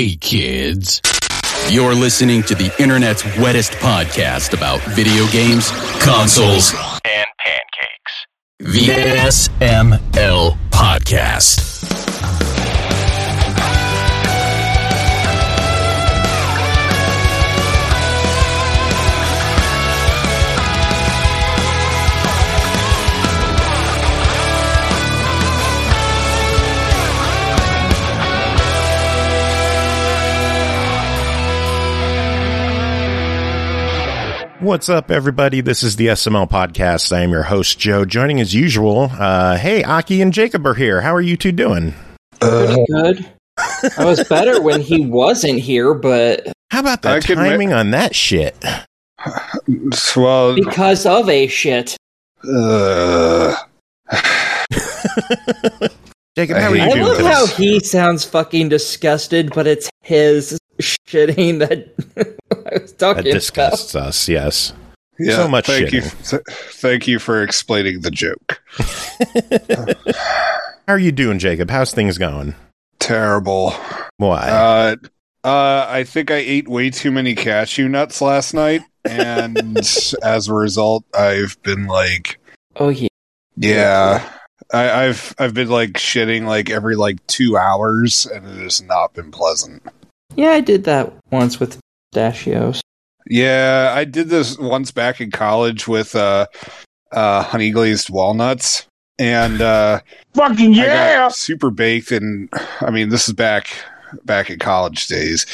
Hey kids, you're listening to the internet's wettest podcast about video games, consoles, and pancakes. The SML Podcast. What's up, everybody? This is the SML Podcast. I am your host, Joe. Joining as usual, hey, Aki and Jacob are here. How are you two doing? Pretty good. I was better when he wasn't here, but... How about the timing on that shit? Well... Because of a shit. Jacob, how are you doing? I love how he sounds fucking disgusted, but it's his shitting that I was talking that disgusts about. us, yes. Yeah, so much thank shitting. Thank you for explaining the joke. How are you doing, Jacob? How's things going? Terrible. Why? I think I ate way too many cashew nuts last night, and as a result, I've been like... Oh, yeah. Yeah. I've been like shitting like every like 2 hours, and it has not been pleasant. Yeah, I did that once with pistachios. Yeah, I did this once back in college with honey glazed walnuts, and fucking yeah, I got super baked, and I mean this is back in college days.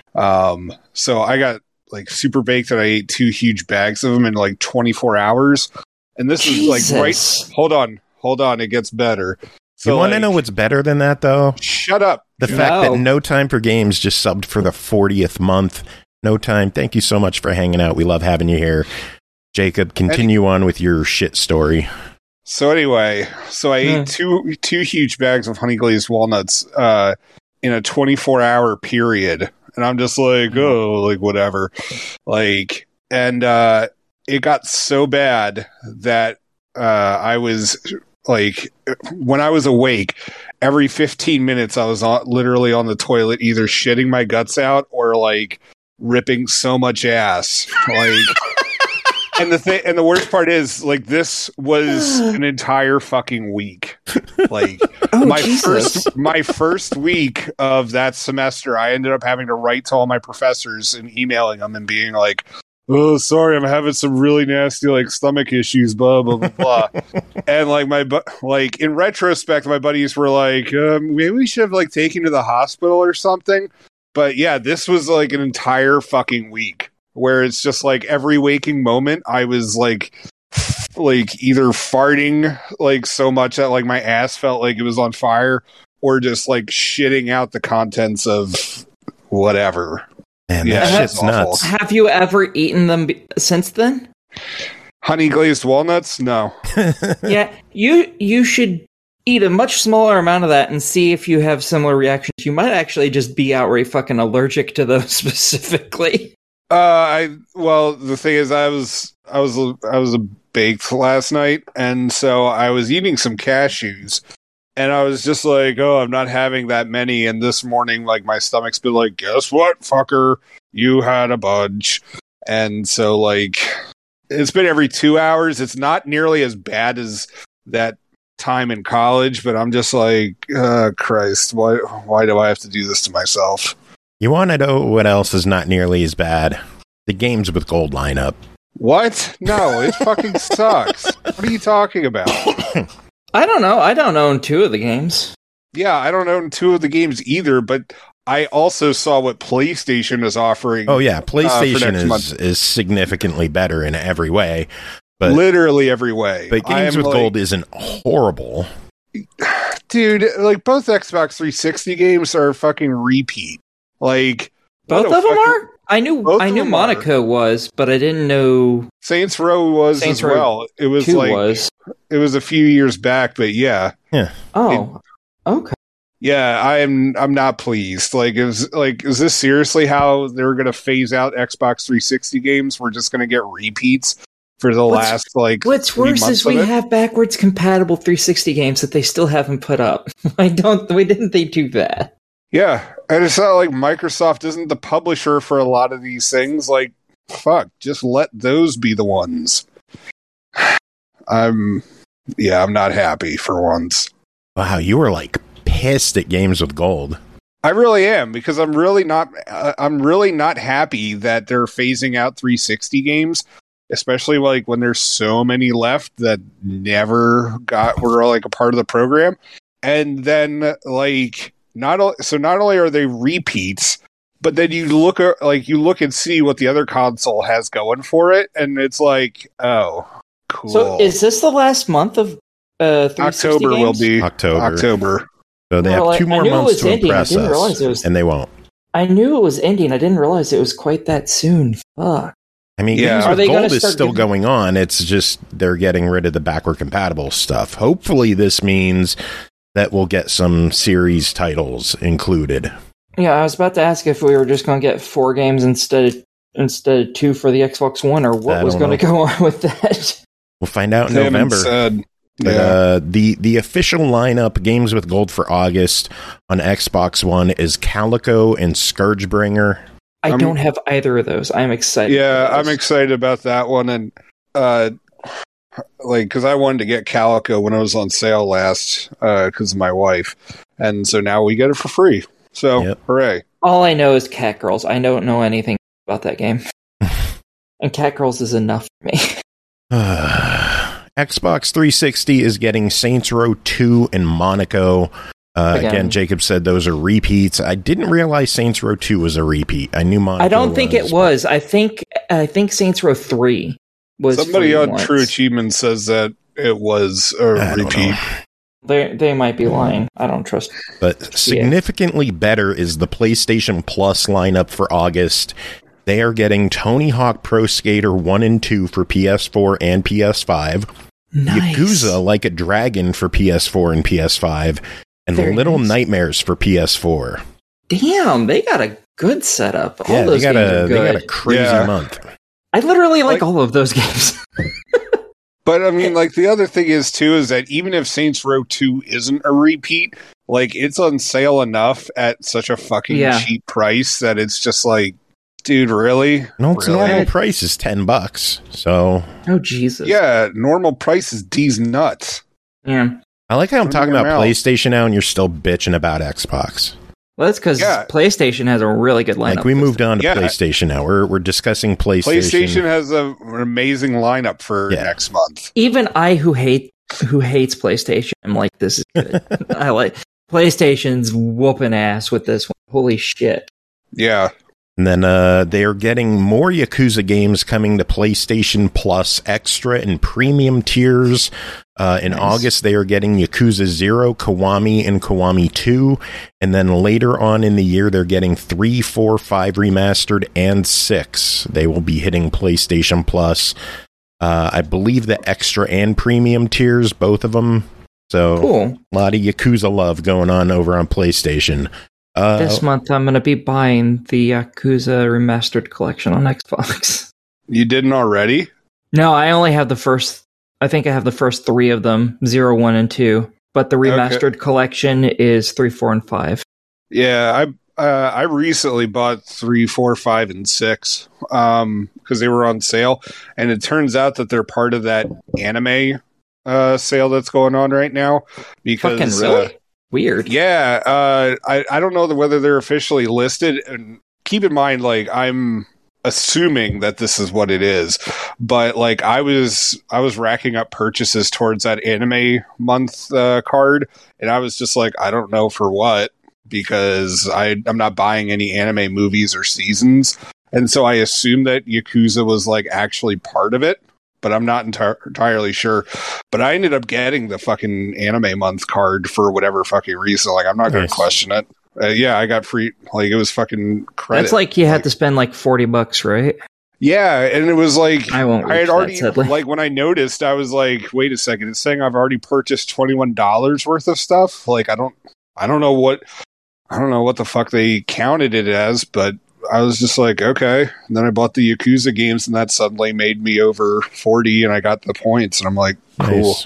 So I got like super baked, and I ate 2 huge bags of them in like 24 hours, and this Jesus. is like right. Hold on, it gets better. So you want to know what's better than that, though? Shut up. The fact that No Time for Games just subbed for the 40th month. No Time, thank you so much for hanging out. We love having you here. Jacob, continue on with your shit story. So anyway, I ate two huge bags of honey glazed walnuts in a 24-hour period. And I'm just like, oh, like whatever. Like, and it got so bad that I was... Like, when I was awake, every 15 minutes I was literally on the toilet, either shitting my guts out or, like, ripping so much ass. Like, and the worst part is, like, this was an entire fucking week. Like, my first week of that semester, I ended up having to write to all my professors and emailing them and being like, oh, sorry, I'm having some really nasty like stomach issues, blah blah blah blah. And like in retrospect, my buddies were like, maybe we should have like taken you to the hospital or something. But yeah, this was like an entire fucking week where it's just like every waking moment I was like either farting like so much that like my ass felt like it was on fire, or just like shitting out the contents of whatever. Man, that shit's nuts. Have you ever eaten them since then? Honey glazed walnuts? No. Yeah, you should eat a much smaller amount of that and see if you have similar reactions. You might actually just be outright fucking allergic to those specifically. Well, the thing is, I was baked last night, and so I was eating some cashews. And I was just like, oh, I'm not having that many. And this morning, like, my stomach's been like, guess what, fucker? You had a bunch. And so, like, it's been every 2 hours. It's not nearly as bad as that time in college, but I'm just like, Christ, why do I have to do this to myself? You want to know what else is not nearly as bad? The Games with Gold lineup. What? No, it fucking sucks. What are you talking about? I don't know. I don't own 2 of the games. Yeah, I don't own 2 of the games either, but I also saw what PlayStation is offering. Oh, yeah. PlayStation is significantly better in every way. But literally every way. But Games with Gold isn't horrible. Dude, like, both Xbox 360 games are fucking repeat. Like, both of them are? I knew Monaco was, but I didn't know Saints Row was as well. It was like it was a few years back, but yeah. Oh, okay. Yeah, I'm not pleased. Like, is this seriously how they're going to phase out Xbox 360 games? We're just going to get repeats for the last like. What's worse is we have backwards compatible 360 games that they still haven't put up. Why didn't they do that? Yeah, and it's not like Microsoft isn't the publisher for a lot of these things. Like, fuck, just let those be the ones. I'm not happy for once. Wow, you were like pissed at Games with Gold. I really am, because I'm really not happy that they're phasing out 360 games, especially like when there's so many left that never were like a part of the program. And then like not only are they repeats, but then you look and see what the other console has going for it, and it's like, oh, cool. So is this the last month of 360 October games? will be October. So they Well, have 2 more I knew it months was to ending. I impress didn't realize us, it was- and they won't. I knew it was ending. I didn't realize it was quite that soon. Fuck. I mean, Yeah. Games Are with they gonna Gold is start still giving- going on. It's just they're getting rid of the backward compatible stuff. Hopefully, this means that we'll get some series titles included. Yeah, I was about to ask if we were just going to get 4 games instead of 2 for the Xbox One, or what I was don't going to go on with that. We'll find out in They haven't November. said. But, Yeah. the official lineup, Games with Gold for August on Xbox One, is Calico and Scourgebringer. I I'm- don't have either of those. I'm excited. Yeah, for I'm those. excited about that one, and because I wanted to get Calico when it was on sale last, because of my wife, and so now we get it for free. So Yep. hooray! All I know is Cat Girls. I don't know anything about that game. And Cat Girls is enough for me. Xbox 360 is getting Saints Row 2 and Monaco. Again, Jacob said those are repeats. I didn't realize Saints Row 2 was a repeat. I knew Monaco I don't think it was. I think Saints Row 3 was. Somebody free on once. True Achievement says that it was a I don't repeat. know. They might be lying. I don't trust. But significantly better is the PlayStation Plus lineup for August. They are getting Tony Hawk Pro Skater 1 and 2 for PS4 and PS5. Nice. Yakuza Like a Dragon for PS4 and PS5. And Very Little nice. Nightmares for PS4. Damn, they got a good setup. All Yeah, those they games are got good. a crazy Yeah. month. I literally like Like- all of those games. But I mean, like the other thing is too is that even if Saints Row 2 isn't a repeat, like it's on sale enough at such a fucking Yeah. cheap price that it's just like, dude, really? No, its Really? normal price is $10. So Oh Jesus. Yeah, normal price is D's nuts. Yeah. I like how I'm Put talking it in about your mouth. PlayStation now and you're still bitching about Xbox. Well, that's because Yeah. PlayStation has a really good lineup. Like we moved on to Yeah. PlayStation now. We're discussing PlayStation. PlayStation has an amazing lineup for Yeah. next month. Even I, who hates PlayStation, I'm like, this is good. I like PlayStation's whooping ass with this one. Holy shit! Yeah. And then they are getting more Yakuza games coming to PlayStation Plus Extra and Premium tiers. In Nice. August, they are getting Yakuza 0, Kiwami, and Kiwami 2. And then later on in the year, they're getting 3, 4, 5 Remastered, and 6. They will be hitting PlayStation Plus. I believe the Extra and Premium tiers, both of them. So Cool. a lot of Yakuza love going on over on PlayStation. This month, I'm going to be buying the Yakuza Remastered Collection on Xbox. You didn't already? No, I only have the first. I think I have the first 3 of them: 0, 1, and 2. But the Remastered Collection is 3, 4, and 5. Yeah, I recently bought 3, 4, 5, and 6 because they were on sale, and it turns out that they're part of that anime sale that's going on right now. Because Fucking really weird. yeah, I don't know whether they're officially listed. And keep in mind, like I'm assuming that this is what it is, but like I was racking up purchases towards that anime month card, and I was just like, I don't know for what, because I'm not buying any anime movies or seasons, and so I assumed that Yakuza was like actually part of it, but I'm not entirely sure. But I ended up getting the fucking anime month card for whatever fucking reason. Like I'm not going Nice. to question it. Yeah, I got free. Like it was fucking credit. That's like you had to spend like $40, right? Yeah, and it was like I won't. I had reach that, already sadly. like when I noticed, I was like, wait a second, it's saying I've already purchased $21 worth of stuff. Like I don't know what the fuck they counted it as, but I was just like, okay. And then I bought the Yakuza games, and that suddenly made me over 40, and I got the points, and I'm like, cool. Nice.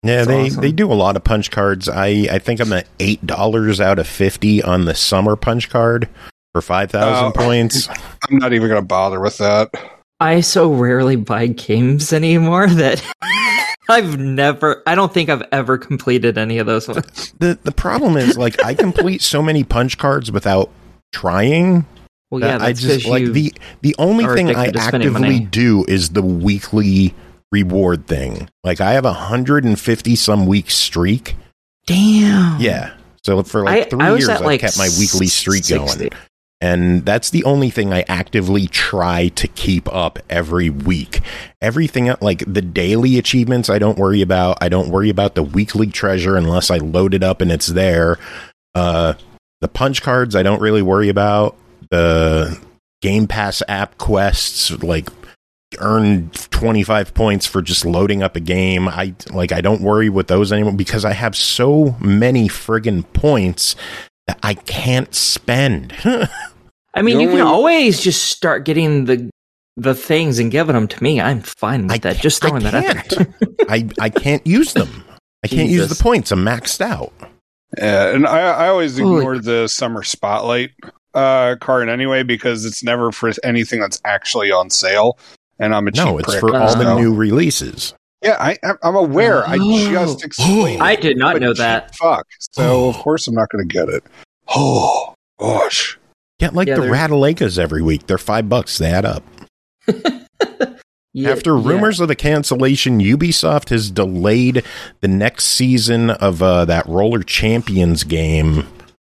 Yeah, That's they do a lot of punch cards. I think I'm at $8 out of 50 on the summer punch card for 5,000 points. I'm not even going to bother with that. I so rarely buy games anymore that I don't think I've ever completed any of those ones. The problem is, like, I complete so many punch cards without trying. Well, yeah, I that's just like you the only are thing I addicted to spending actively money. do is the weekly reward thing. Like, I have 150 some week streak. Damn. Yeah. So for like 3 I was years, at, I've like, kept my weekly streak 60. going. And that's the only thing I actively try to keep up every week. Everything, like the daily achievements, I don't worry about. I don't worry about the weekly treasure unless I load it up and it's there. The punch cards, I don't really worry about. The Game Pass app quests, like, earn 25 points for just loading up a game. I don't worry with those anymore because I have so many friggin' points that I can't spend. I mean, you can always just start getting the things and giving them to me. I'm fine with that. Just throwing that out there. I can't use them. I can't use the points. I'm maxed out. Yeah, and I always ignore the summer spotlight card anyway because it's never for anything that's actually on sale. And I'm a cheap it's prick, for all the so. new releases. Yeah, I'm aware. I just explained. I did not I'm a know cheap that. Fuck. So of course I'm not going to get it. Oh gosh. Get like the Radalekas every week. They're $5. They add up. After rumors of the cancellation, Ubisoft has delayed the next season of that Roller Champions game.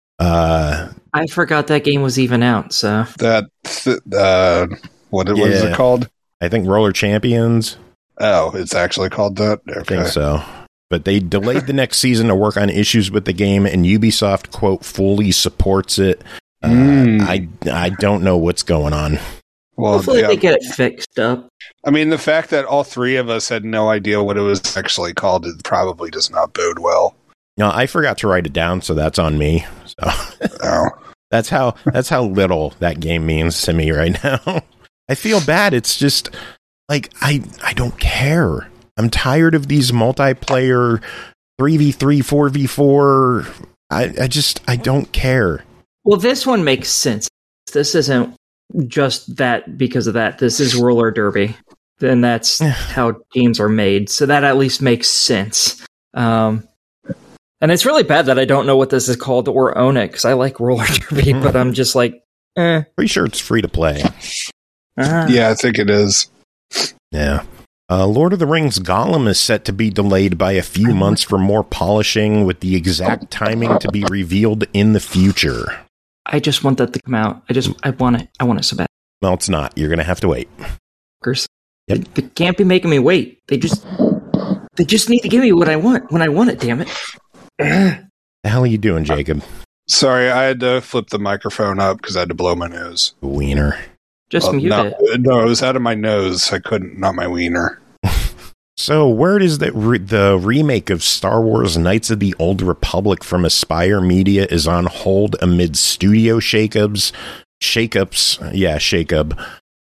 I forgot that game was even out. So that what is it called? I think Roller Champions. Oh, it's actually called that? Okay. I think so. But they delayed the next season to work on issues with the game, and Ubisoft, quote, fully supports it. I don't know what's going on. Well, hopefully they get it fixed up. I mean, the fact that all three of us had no idea what it was actually called, it probably does not bode well. No, I forgot to write it down, so that's on me. So that's how little that game means to me right now. I feel bad. It's just like I don't care. I'm tired of these multiplayer 3v3, 4v4. I don't care. Well, this one makes sense. This isn't just that because of that. This is roller derby. And that's how games are made. So that at least makes sense. And it's really bad that I don't know what this is called or own it because I like roller derby, but I'm just like, Pretty sure it's free to play. Yeah, I think it is. Yeah. Lord of the Rings Gollum is set to be delayed by a few months for more polishing, with the exact timing to be revealed in the future. I just want that to come out. I want it. I want it so bad. Well, it's not. You're going to have to wait. Yep. They can't be making me wait. They just need to give me what I want when I want it, damn it. The hell are you doing, Jacob? Sorry, I had to flip the microphone up because I had to blow my nose. Wiener. Just mute it. No, it was out of my nose. I couldn't, not my wiener. So, word is that the remake of Star Wars Knights of the Old Republic from Aspire Media is on hold amid studio shakeups. Yeah, Jacob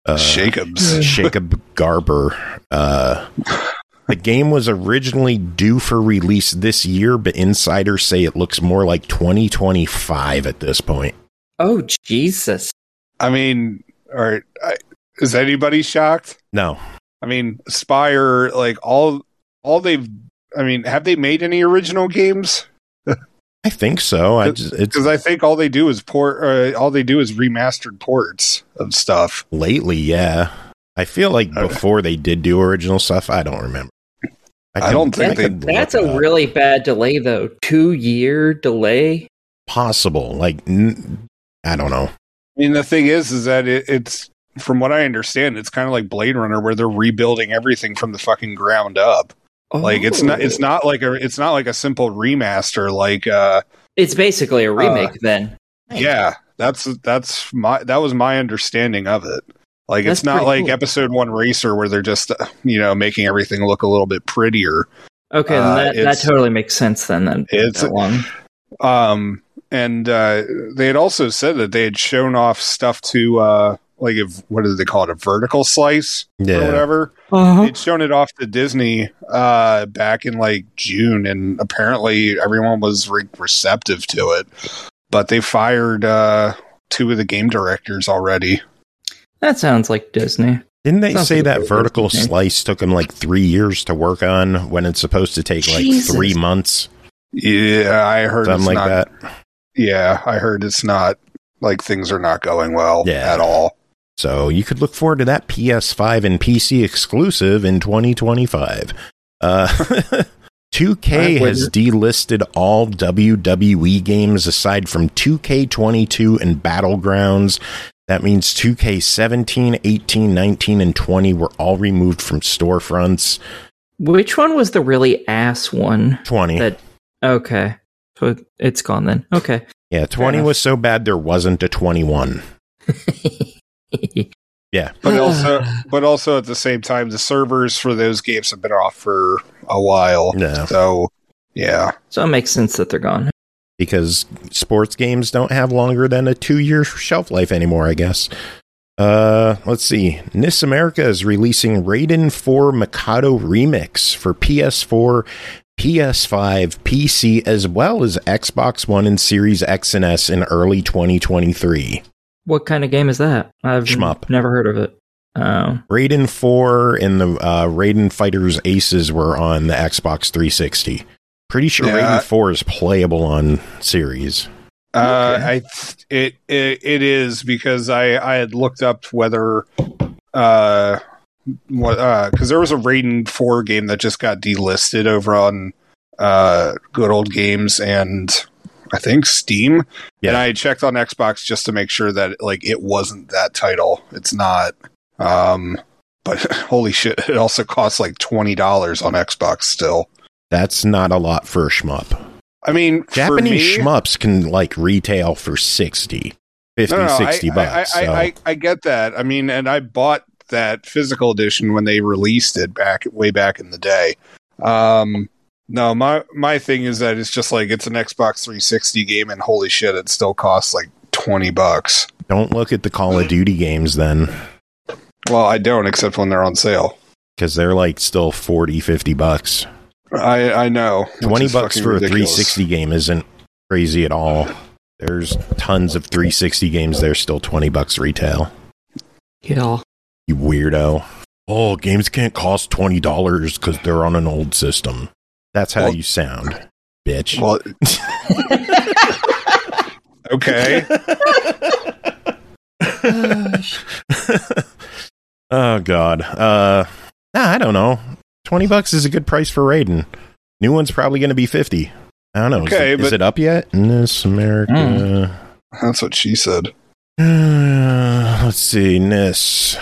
Garber. The game was originally due for release this year, but insiders say it looks more like 2025 at this point. Oh, Jesus. I mean, all right, is anybody shocked? No. I mean, Aspire, like all they've. I mean, have they made any original games? I think so. Because I think all they do is all they do is remastered ports of stuff. Lately, yeah. I feel like before they did do original stuff. I don't remember. I don't think that's a really bad delay, though. 2-year delay. Possible. Like, I don't know. I mean, the thing is that it's. From what I understand, it's kind of like Blade Runner, where they're rebuilding everything from the fucking ground up. Oh. Like it's not like a simple remaster. Like it's basically a remake. Then, yeah, that was my understanding of it. Like That's it's not like cool. Episode 1 Racer, where they're just making everything look a little bit prettier. Okay, that totally makes sense. Then it's that one. And they had also said that they had shown off stuff to what do they call it, a vertical slice or whatever. They'd shown it off to Disney back in like June, and apparently everyone was receptive to it. But they fired 2 of the game directors already. That sounds like Disney. Didn't they Sounds say like that a vertical Disney. slice took them like 3 years to work on when it's supposed to take like Jesus. 3 months? Yeah, I heard Something it's like not, that. Yeah, I heard it's not, like, things are not going well at all. So you could look forward to that PS5 and PC exclusive in 2025. 2K has delisted all WWE games aside from 2K22 and Battlegrounds. That means 2K17, 18, 19, and 20 were all removed from storefronts. Which one was the really ass one? 20. Okay. So it's gone then. Okay. Yeah, 20 was so bad there wasn't a 21. Yeah. But also at the same time, the servers for those games have been off for a while. Yeah. So, yeah. So it makes sense that they're gone. Because sports games don't have longer than a 2-year shelf life anymore, I guess. Let's see. NIS America is releasing Raiden 4 Mikado Remix for PS4, PS5, PC, as well as Xbox One and Series X and S in early 2023. What kind of game is that? I've Shmup. never heard of it. Raiden 4 and the Raiden Fighters Aces were on the Xbox 360. Pretty sure Raiden 4 is playable on Series. It is, because I had looked up whether because there was a Raiden 4 game that just got delisted over on Good Old Games and I think Steam. Yeah. And I checked on Xbox just to make sure that like it wasn't that title. It's not. But holy shit, it also costs like $20 on Xbox still. That's not a lot for a shmup. I mean, Japanese for me, shmups can like retail for 60 bucks. I get that. I mean, and I bought that physical edition when they released it way back in the day. No, my thing is that it's just like it's an Xbox 360 game, and holy shit, it still costs like $20. Don't look at the Call of Duty games then, Well, I don't, except when they're on sale. because they're like still 40, 50 bucks. I know. $20 for a ridiculous. 360 game isn't crazy at all. There's tons of 360 games there still $20 retail. Yeah. You weirdo. Oh, games can't cost $20 because they're on an old system. That's how you sound, bitch. Well, okay. Oh, God. I don't know. $20 is a good price for Raiden. New one's probably going to be $50. I don't know. Okay, is it up yet? NIS America. That's what she said. Let's see. NIS.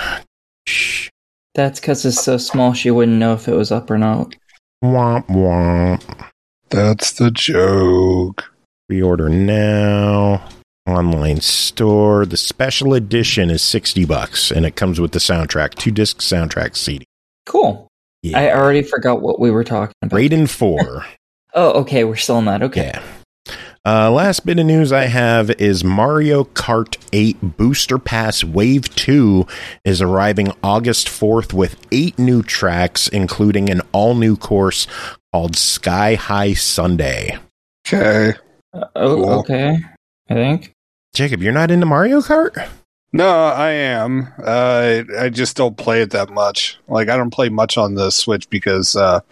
That's because it's so small she wouldn't know if it was up or not. Womp womp. That's the joke. Reorder now. Online store. The special edition is $60, and it comes with the soundtrack. 2-disc soundtrack CD. Cool. Yeah. I already forgot what we were talking about. Raiden 4. Oh, okay. We're still on that. Okay. Yeah. Last bit of news I have is Mario Kart 8 Booster Pass Wave 2 is arriving August 4th with 8 new tracks, including an all-new course called Sky High Sunday. Okay. Cool. Okay. I think. Jacob, you're not into Mario Kart? No, I am. I just don't play it that much. Like, I don't play much on the Switch because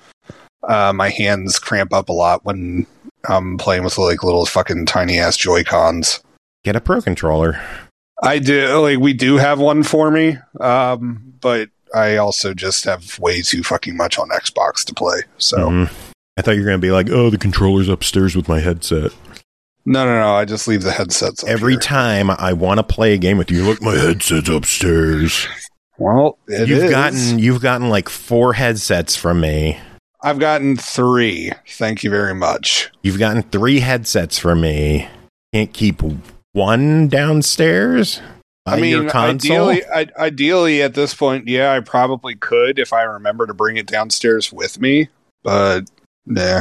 my hands cramp up a lot when I'm playing with like little fucking tiny ass Joy-Cons. Get a Pro Controller. I do. Like, we do have one for me, but I also just have way too fucking much on Xbox to play. So I thought you were going to be like, oh, the controller's upstairs with my headset. No. I just leave the headsets up Every here. time I want to play a game with you, look, my headset's upstairs. Well, You've gotten like 4 headsets from me. I've gotten 3. Thank you very much. You've gotten 3 headsets from me. Can't keep one downstairs? I mean, your console? ideally at this point, yeah, I probably could if I remember to bring it downstairs with me. But nah.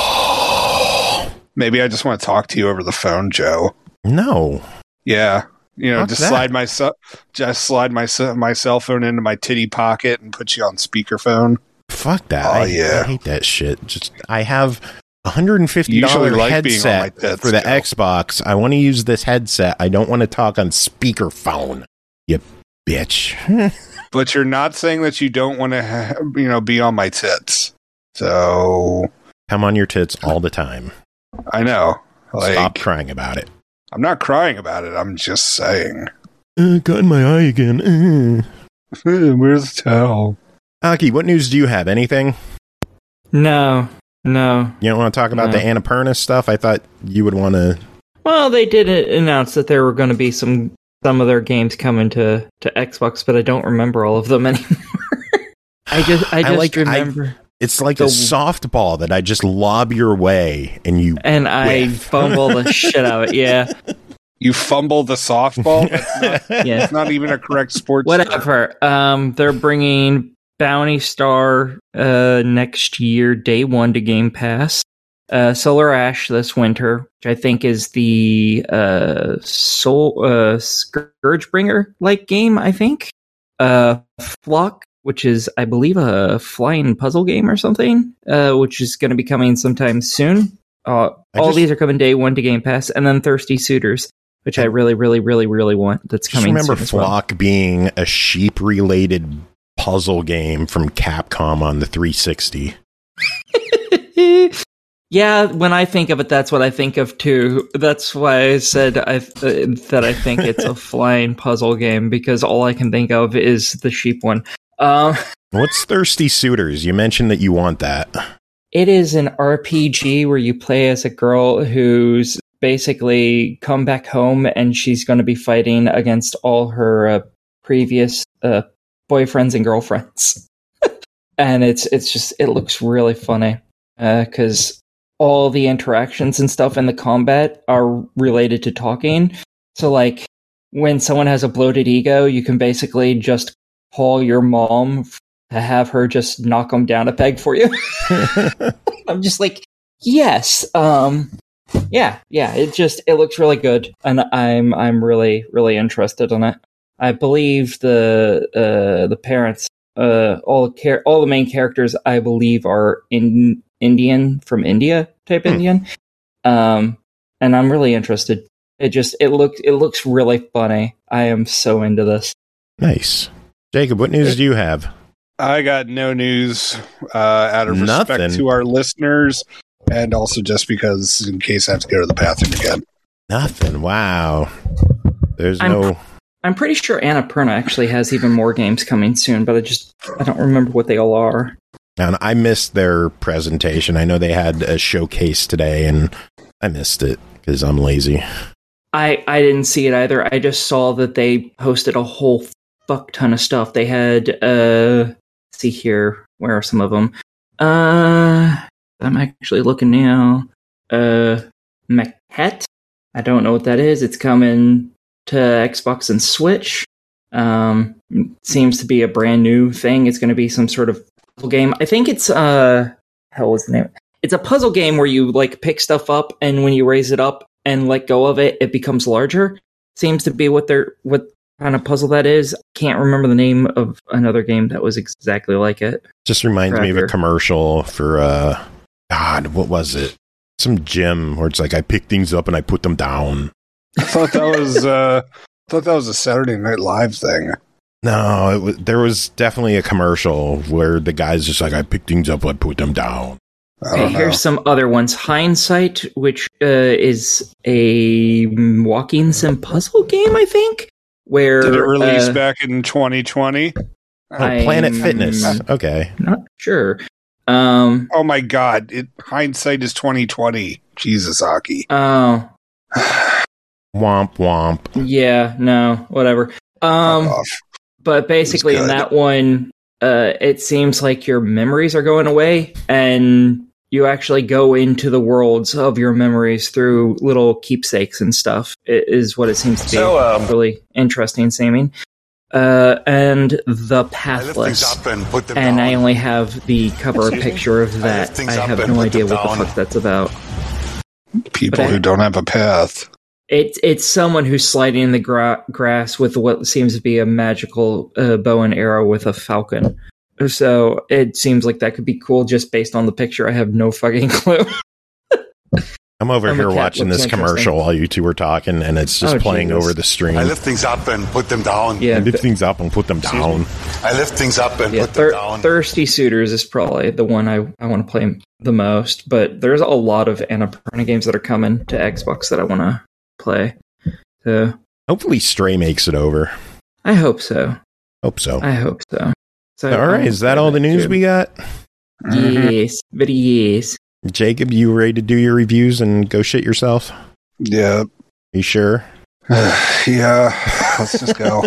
Maybe I just want to talk to you over the phone, Joe. No. Yeah. slide my cell phone into my titty pocket and put you on speakerphone. Fuck that! Oh, I hate that shit. I have $150 headset for the Xbox. I want to use this headset. I don't want to talk on speakerphone. You bitch. But you're not saying that you don't want to, be on my tits. So I'm on your tits all the time. I know. Stop crying about it. I'm not crying about it. I'm just saying. Got in my eye again. Where's the towel? Aki, what news do you have? Anything? No. You don't want to talk about the Annapurna stuff? I thought you would want to. Well, they did announce that there were going to be some of their games coming to Xbox, but I don't remember all of them anymore. I just remember. It's like a softball that I just lob your way, and you I fumble the shit out of it. Yeah, you fumble the softball. It's not even a correct sports. Whatever. They're bringing Bounty Star next year, day one to Game Pass. Solar Ash this winter, which I think is the Scourgebringer like game. I think Flock, which is I believe a flying puzzle game or something, which is going to be coming sometime soon. These are coming day one to Game Pass, and then Thirsty Suitors, which I really, really, really, really want. That's coming. I remember soon Flock being a sheep-related puzzle game from Capcom on the 360. Yeah, when I think of it, that's what I think of too. That's why I said that I think it's a flying puzzle game, because all I can think of is the sheep one. What's Thirsty Suitors? You mentioned that you want that. It is an RPG where you play as a girl who's basically come back home, and she's going to be fighting against all her previous boyfriends and girlfriends. And it looks really funny because all the interactions and stuff in the combat are related to talking. So like when someone has a bloated ego, you can basically just call your mom to have her just knock them down a peg for you. I'm just like, yes. Yeah. It looks really good. And I'm really, really interested in it. I believe the parents, all the main characters, I believe, are Indian from India type Indian, and I'm really interested. It looks really funny. I am so into this. Nice, Jacob. What news do you have? I got no news out of respect to our listeners, and also just because in case I have to go to the bathroom again. Nothing. Wow. I'm pretty sure Annapurna actually has even more games coming soon, but I don't remember what they all are. And I missed their presentation. I know they had a showcase today, and I missed it because I'm lazy. I didn't see it either. I just saw that they posted a whole fuck ton of stuff. They had, see here, where are some of them? I'm actually looking now. Maquette? I don't know what that is. It's coming to Xbox and Switch. Seems to be a brand new thing. It's going to be some sort of puzzle game. I think it's hell was the name? It's a puzzle game where you like pick stuff up, and when you raise it up and let go of it, it becomes larger. Seems to be what kind of puzzle that is. Can't remember the name of another game that was exactly like it. Just reminds me of a commercial for God, what was it? Some gym where it's like I pick things up and I put them down. I thought that was a Saturday Night Live thing. No, there was definitely a commercial where the guy's just like, I pick things up, I put them down. Okay, here's some other ones. Hindsight, which is a walking sim puzzle game, I think. Where did it release back in 2020? Planet Fitness. Okay, not sure. Oh my God! Hindsight is 2020. Jesus, Aki. Oh. Womp womp. Yeah, no, whatever. But basically in that one, it seems like your memories are going away, and you actually go into the worlds of your memories through little keepsakes and stuff. It is what it seems to be. Really interesting seeming. And The Pathless. And I only have the cover picture of that. I have no idea what the fuck that's about. People who don't have a path. It's someone who's sliding in the grass with what seems to be a magical bow and arrow with a falcon. So it seems like that could be cool just based on the picture. I have no fucking clue. I'm over here watching this commercial while you two were talking, and it's just playing over the stream. I lift things up and put them down. Yeah, I lift things up and put them down. I lift things up and put them down. Thirsty Suitors is probably the one I want to play the most, but there's a lot of Annapurna games that are coming to Xbox that I want to play. So hopefully Stray makes it over. I hope so. I hope so. So all right, is that all the news we got? Yes, very yes. Jacob, you ready to do your reviews and go shit yourself? Yeah. You sure? Yeah. Let's just go.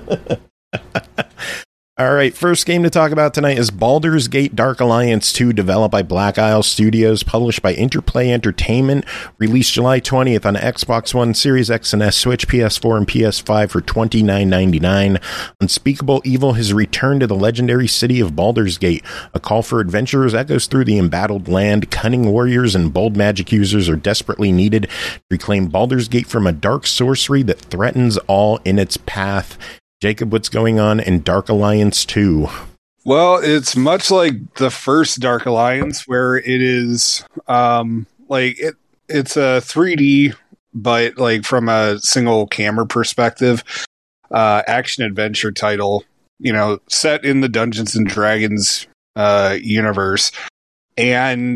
All right, first game to talk about tonight is Baldur's Gate Dark Alliance 2, developed by Black Isle Studios, published by Interplay Entertainment, released July 20th on Xbox One, Series X and S, Switch, PS4, and PS5 for $29.99. Unspeakable Evil has returned to the legendary city of Baldur's Gate. A call for adventurers echoes through the embattled land. Cunning warriors and bold magic users are desperately needed to reclaim Baldur's Gate from a dark sorcery that threatens all in its path. Jacob, what's going on in Dark Alliance 2? Well, it's much like the first Dark Alliance, where it is it's a 3D, but like from a single camera perspective, action adventure title, set in the Dungeons and Dragons universe, and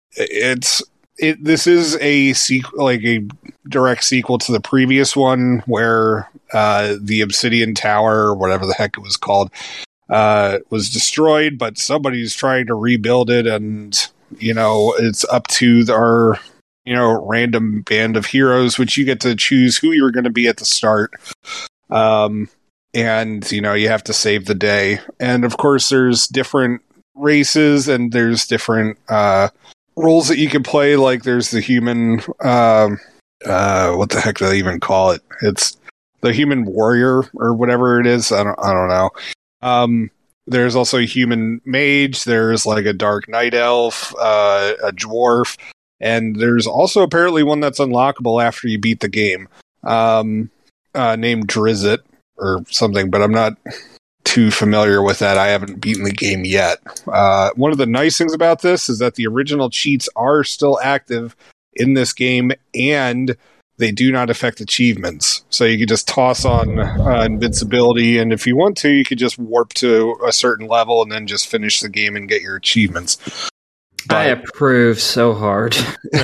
this is a sequel, like a direct sequel to the previous one, where the Obsidian Tower, or whatever the heck it was called, was destroyed, but somebody's trying to rebuild it, and it's up to our random band of heroes, which you get to choose who you're going to be at the start, and you have to save the day. And of course, there's different races, and there's different roles that you can play. Like there's the human, what the heck do they even call it? It's the human warrior or whatever it is. I don't know. There's also a human mage. There's like a dark night elf, a dwarf, and there's also apparently one that's unlockable after you beat the game, named Drizzt or something, but I'm not too familiar with that. I haven't beaten the game yet. One of the nice things about this is that the original cheats are still active in this game, and they do not affect achievements. So you could just toss on invincibility, and if you want to, you could just warp to a certain level and then just finish the game and get your achievements. But I approve so hard.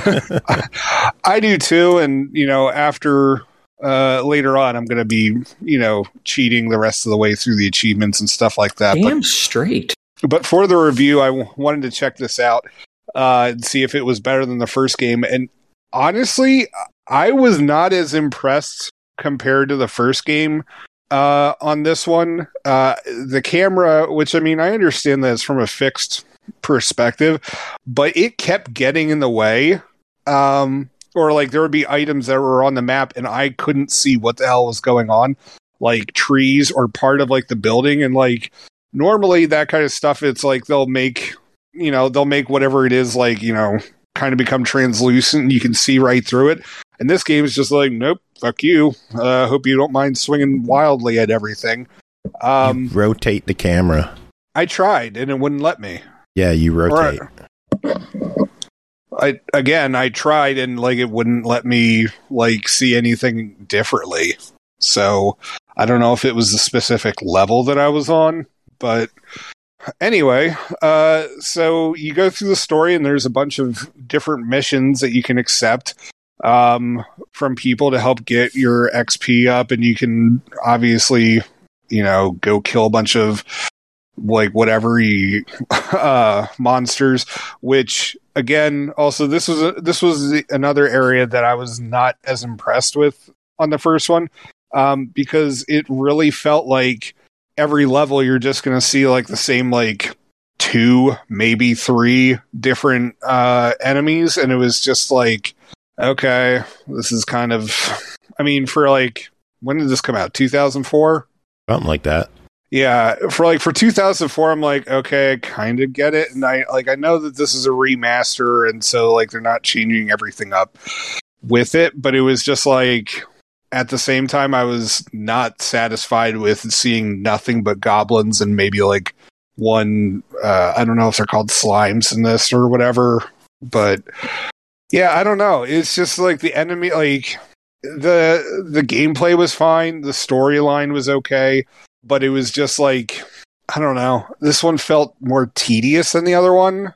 I do too, and after later on, I'm going to be, cheating the rest of the way through the achievements and stuff like that. Damn straight. But for the review, I wanted to check this out and see if it was better than the first game. And honestly, I was not as impressed compared to the first game on this one. The camera, which I understand that it's from a fixed perspective, but it kept getting in the way. Or like there would be items that were on the map and I couldn't see what the hell was going on, like trees or part of like the building. And like normally that kind of stuff, it's like they'll make whatever it is, like, kind of become translucent and you can see right through it. And this game is just like, nope, fuck you. Hope you don't mind swinging wildly at everything. You rotate the camera. I tried and it wouldn't let me. Yeah, you rotate. I tried and like it wouldn't let me like see anything differently. So I don't know if it was the specific level that I was on, but anyway, so you go through the story and there's a bunch of different missions that you can accept from people to help get your XP up, and you can obviously, go kill a bunch of like whatever monsters, which again, also this was another area that I was not as impressed with on the first one, because it really felt like every level you're just going to see like the same like 2, maybe 3 different enemies, and it was just like, okay, this is kind of, for like, when did this come out? 2004? Something like that. Yeah, for 2004, I'm like, okay, I kind of get it, and I know that this is a remaster, and so like they're not changing everything up with it, but it was just like, at the same time, I was not satisfied with seeing nothing but goblins and maybe like one, I don't know if they're called slimes in this or whatever, but yeah, I don't know. It's just like the enemy, like the gameplay was fine, the storyline was okay, but it was just like, I don't know. This one felt more tedious than the other one.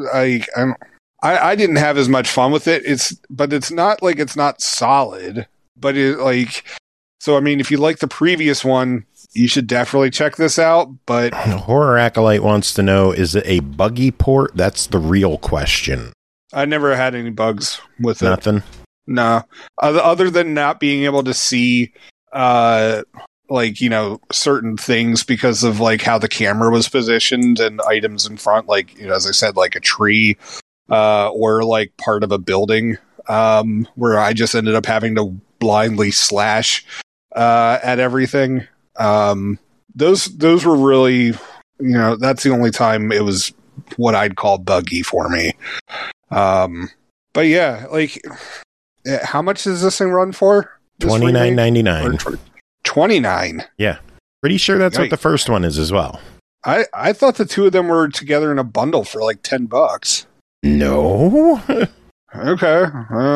I didn't have as much fun with it. But it's not like it's not solid. But it like, so I mean, if you like the previous one, you should definitely check this out. But Horror Acolyte wants to know: is it a buggy port? That's the real question. I never had any bugs with it. Nothing. No, other than not being able to see, like, you know, certain things because of like how the camera was positioned and items in front, like, you know, as I said, like a tree, or like part of a building, where I just ended up having to blindly slash at everything. Those were really, you know, that's the only time it was what I'd call buggy for me. But yeah, like, how much does this thing run for? $29.99. 29. Yeah, pretty sure that's what the first one is as well. I thought the two of them were together in a bundle for like $10. No. Okay.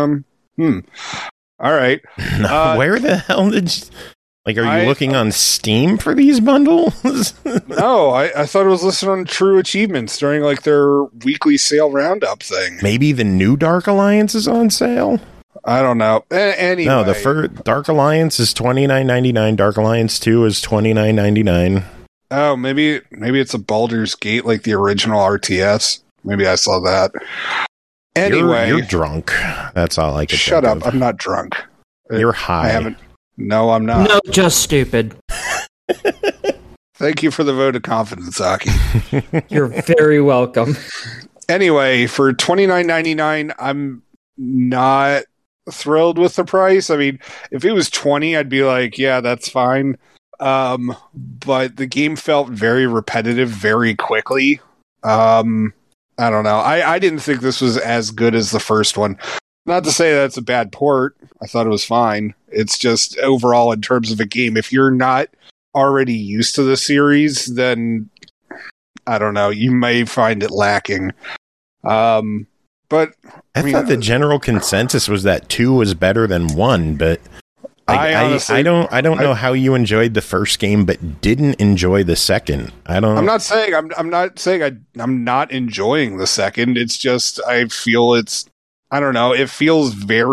All right. Where the hell did you, like, are you looking on Steam for these bundles? No, I thought it was listed on True Achievements during like their weekly sale roundup thing. Maybe the new Dark Alliance is on sale? I don't know. Anyway. No, the first Dark Alliance is $29.99. Dark Alliance 2 is $29.99. Oh, maybe it's a Baldur's Gate, like the original RTS. Maybe I saw that. Anyway, you're drunk. That's all I can shut think up. of. I'm not drunk. You're high. I haven't. No, I'm not. No, just stupid. Thank you for the vote of confidence, Aki. You're very welcome. Anyway, for $29.99, I'm not thrilled with the price. I mean, if it was $20, I'd be like, yeah, that's fine. But the game felt very repetitive very quickly. I don't know. I didn't think this was as good as the first one. Not to say that's a bad port. I thought it was fine. It's just overall in terms of a game, if you're not already used to the series, then I don't know, you may find it lacking. But I thought the general consensus was that 2 was better than 1, but I don't know how you enjoyed the first game but didn't enjoy the second. I'm not saying I'm not enjoying the second. It's just I feel I don't know, it feels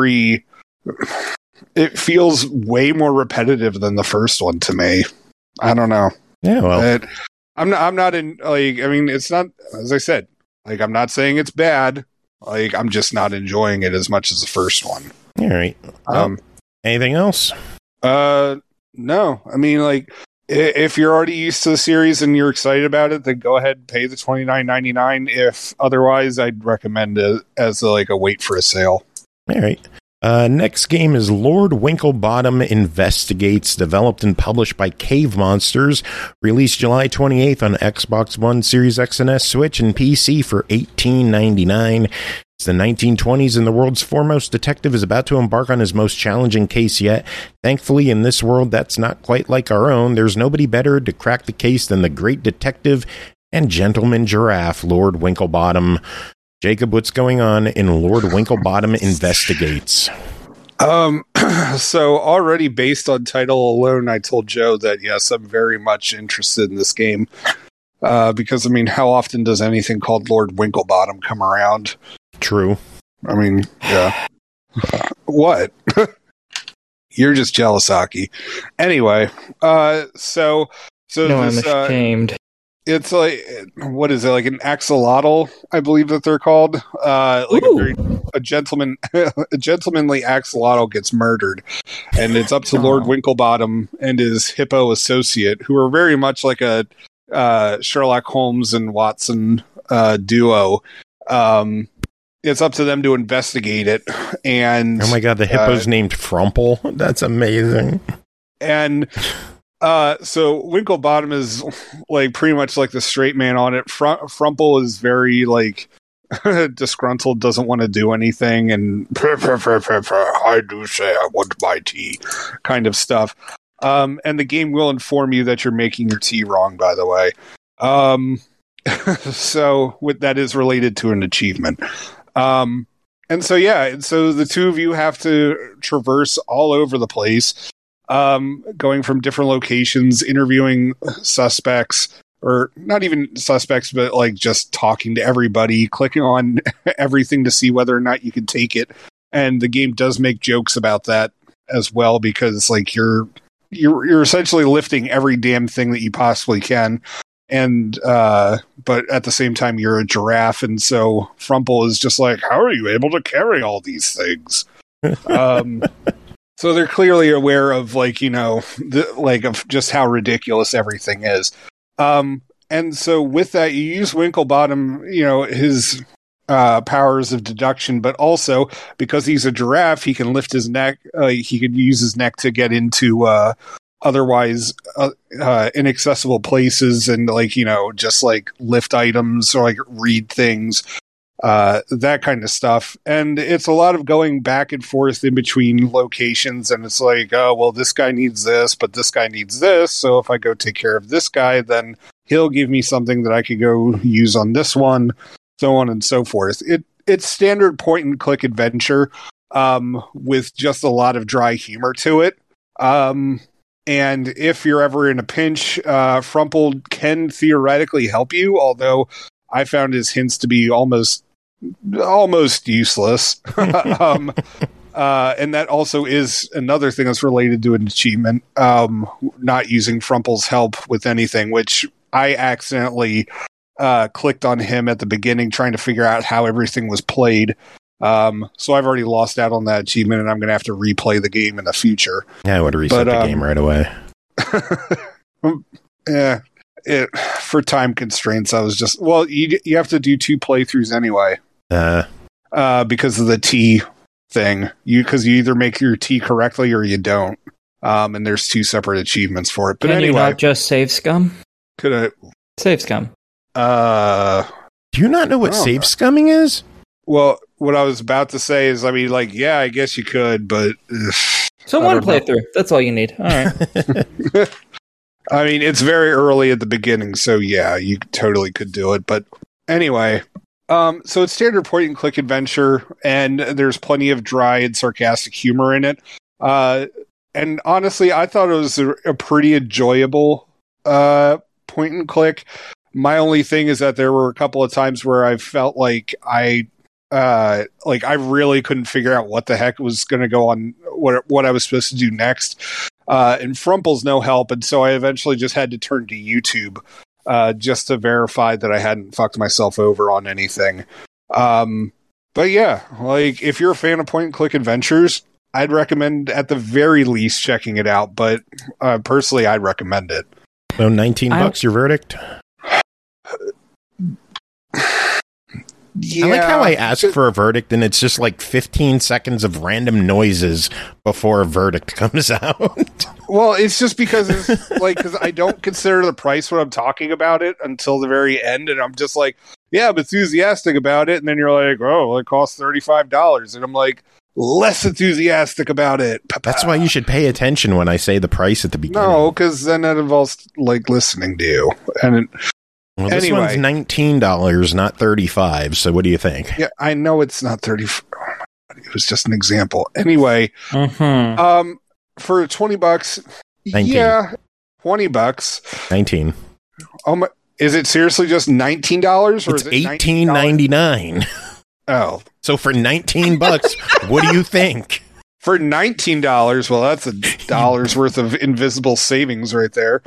way more repetitive than the first one to me. I don't know. Yeah, well, I'm not in, like, I mean, it's not, as I said, like, I'm not saying it's bad. Like, I'm just not enjoying it as much as the first one. All right. Anything else? No. I mean, like, if you're already used to the series and you're excited about it, then go ahead and pay the $29.99. If otherwise, I'd recommend it as a wait for a sale. All right. Next game is Lord Winklebottom Investigates, developed and published by Cave Monsters, released July 28th on Xbox One, Series X and S, Switch, and PC for $18.99. It's the 1920s, and the world's foremost detective is about to embark on his most challenging case yet. Thankfully, in this world that's not quite like our own, there's nobody better to crack the case than the great detective and gentleman giraffe, Lord Winklebottom. Jacob, what's going on in Lord Winklebottom Investigates? So already based on title alone, I told Joe that, yes, I'm very much interested in this game. Because, I mean, how often does anything called Lord Winklebottom come around? True. I mean, yeah. What? You're just jealous, Aki. Anyway, so no, this, I'm ashamed. It's like, what is it, like an axolotl, I believe that they're called. Like a gentlemanly axolotl gets murdered, and it's up to Lord Winklebottom and his hippo associate, who are very much like a Sherlock Holmes and Watson duo. It's up to them to investigate it. And oh my god, the hippo's named Frumple. That's amazing. And so Winklebottom is like pretty much like the straight man on it. Frumple is very like disgruntled, doesn't want to do anything, and I do say I want my tea kind of stuff. And the game will inform you that you're making your tea wrong, by the way. So that is related to an achievement. And so the two of you have to traverse all over the place, going from different locations, interviewing suspects, or not even suspects, but like just talking to everybody, clicking on everything to see whether or not you can take it. And the game does make jokes about that as well, because like you're essentially lifting every damn thing that you possibly can. And but at the same time you're a giraffe, and so Frumple is just like, how are you able to carry all these things? So they're clearly aware of, like, you know, of just how ridiculous everything is. And so with that, you use Winklebottom, you know, his powers of deduction, but also because he's a giraffe, he can lift his neck. He could use his neck to get into otherwise inaccessible places, and, like, you know, just like lift items or like read things, that kind of stuff. And it's a lot of going back and forth in between locations, and it's like, oh, well, this guy needs this, but this guy needs this, so if I go take care of this guy, then he'll give me something that I could go use on this one, so on and so forth. It's standard point and click adventure, with just a lot of dry humor to it. And if you're ever in a pinch, Frumple can theoretically help you, although I found his hints to be almost useless. And that also is another thing that's related to an achievement, not using Frumple's help with anything, which I accidentally clicked on him at the beginning trying to figure out how everything was played. So I've already lost out on that achievement, and I'm going to have to replay the game in the future. Yeah, I would reset the game right away. Yeah. For time constraints, I was just, well, you have to do 2 playthroughs anyway. Because of the tea thing. Because you either make your tea correctly or you don't. And there's 2 separate achievements for it. But Can anyway, you not just save scum? Could I save scum? Do you not know what save scumming is? Well, what I was about to say is, I mean, like, yeah, I guess you could, but so one playthrough. That's all you need. All right. I mean, it's very early at the beginning, so yeah, you totally could do it. But anyway, so it's standard point and click adventure, and there's plenty of dry and sarcastic humor in it. And honestly, I thought it was a pretty enjoyable point and click. My only thing is that there were a couple of times where I felt like I really couldn't figure out what the heck was going to go on, what I was supposed to do next. And Frumple's no help, and so I eventually just had to turn to YouTube just to verify that I hadn't fucked myself over on anything. But yeah, like, if you're a fan of point and click adventures, I'd recommend at the very least checking it out. But personally, I'd recommend it. So $19, your verdict? Yeah. I like how I ask for a verdict and it's just like 15 seconds of random noises before a verdict comes out. Well, it's just because it's like, because I don't consider the price when I'm talking about it until the very end, and I'm just like, yeah, I'm enthusiastic about it, and then you're like, oh, well, it costs $35, and I'm like, less enthusiastic about it. That's why you should pay attention when I say the price at the beginning. No, because then that involves like listening to you, and well, this one's $19, not $35. So what do you think? Yeah, I know it's not $30. Oh my God, it was just an example. Anyway, for $20, 19. yeah, $20, 19. Oh my! Is it seriously just $19, or it's $18.99? Oh, so for $19, what do you think? For $19, well, that's $1 worth of invisible savings right there.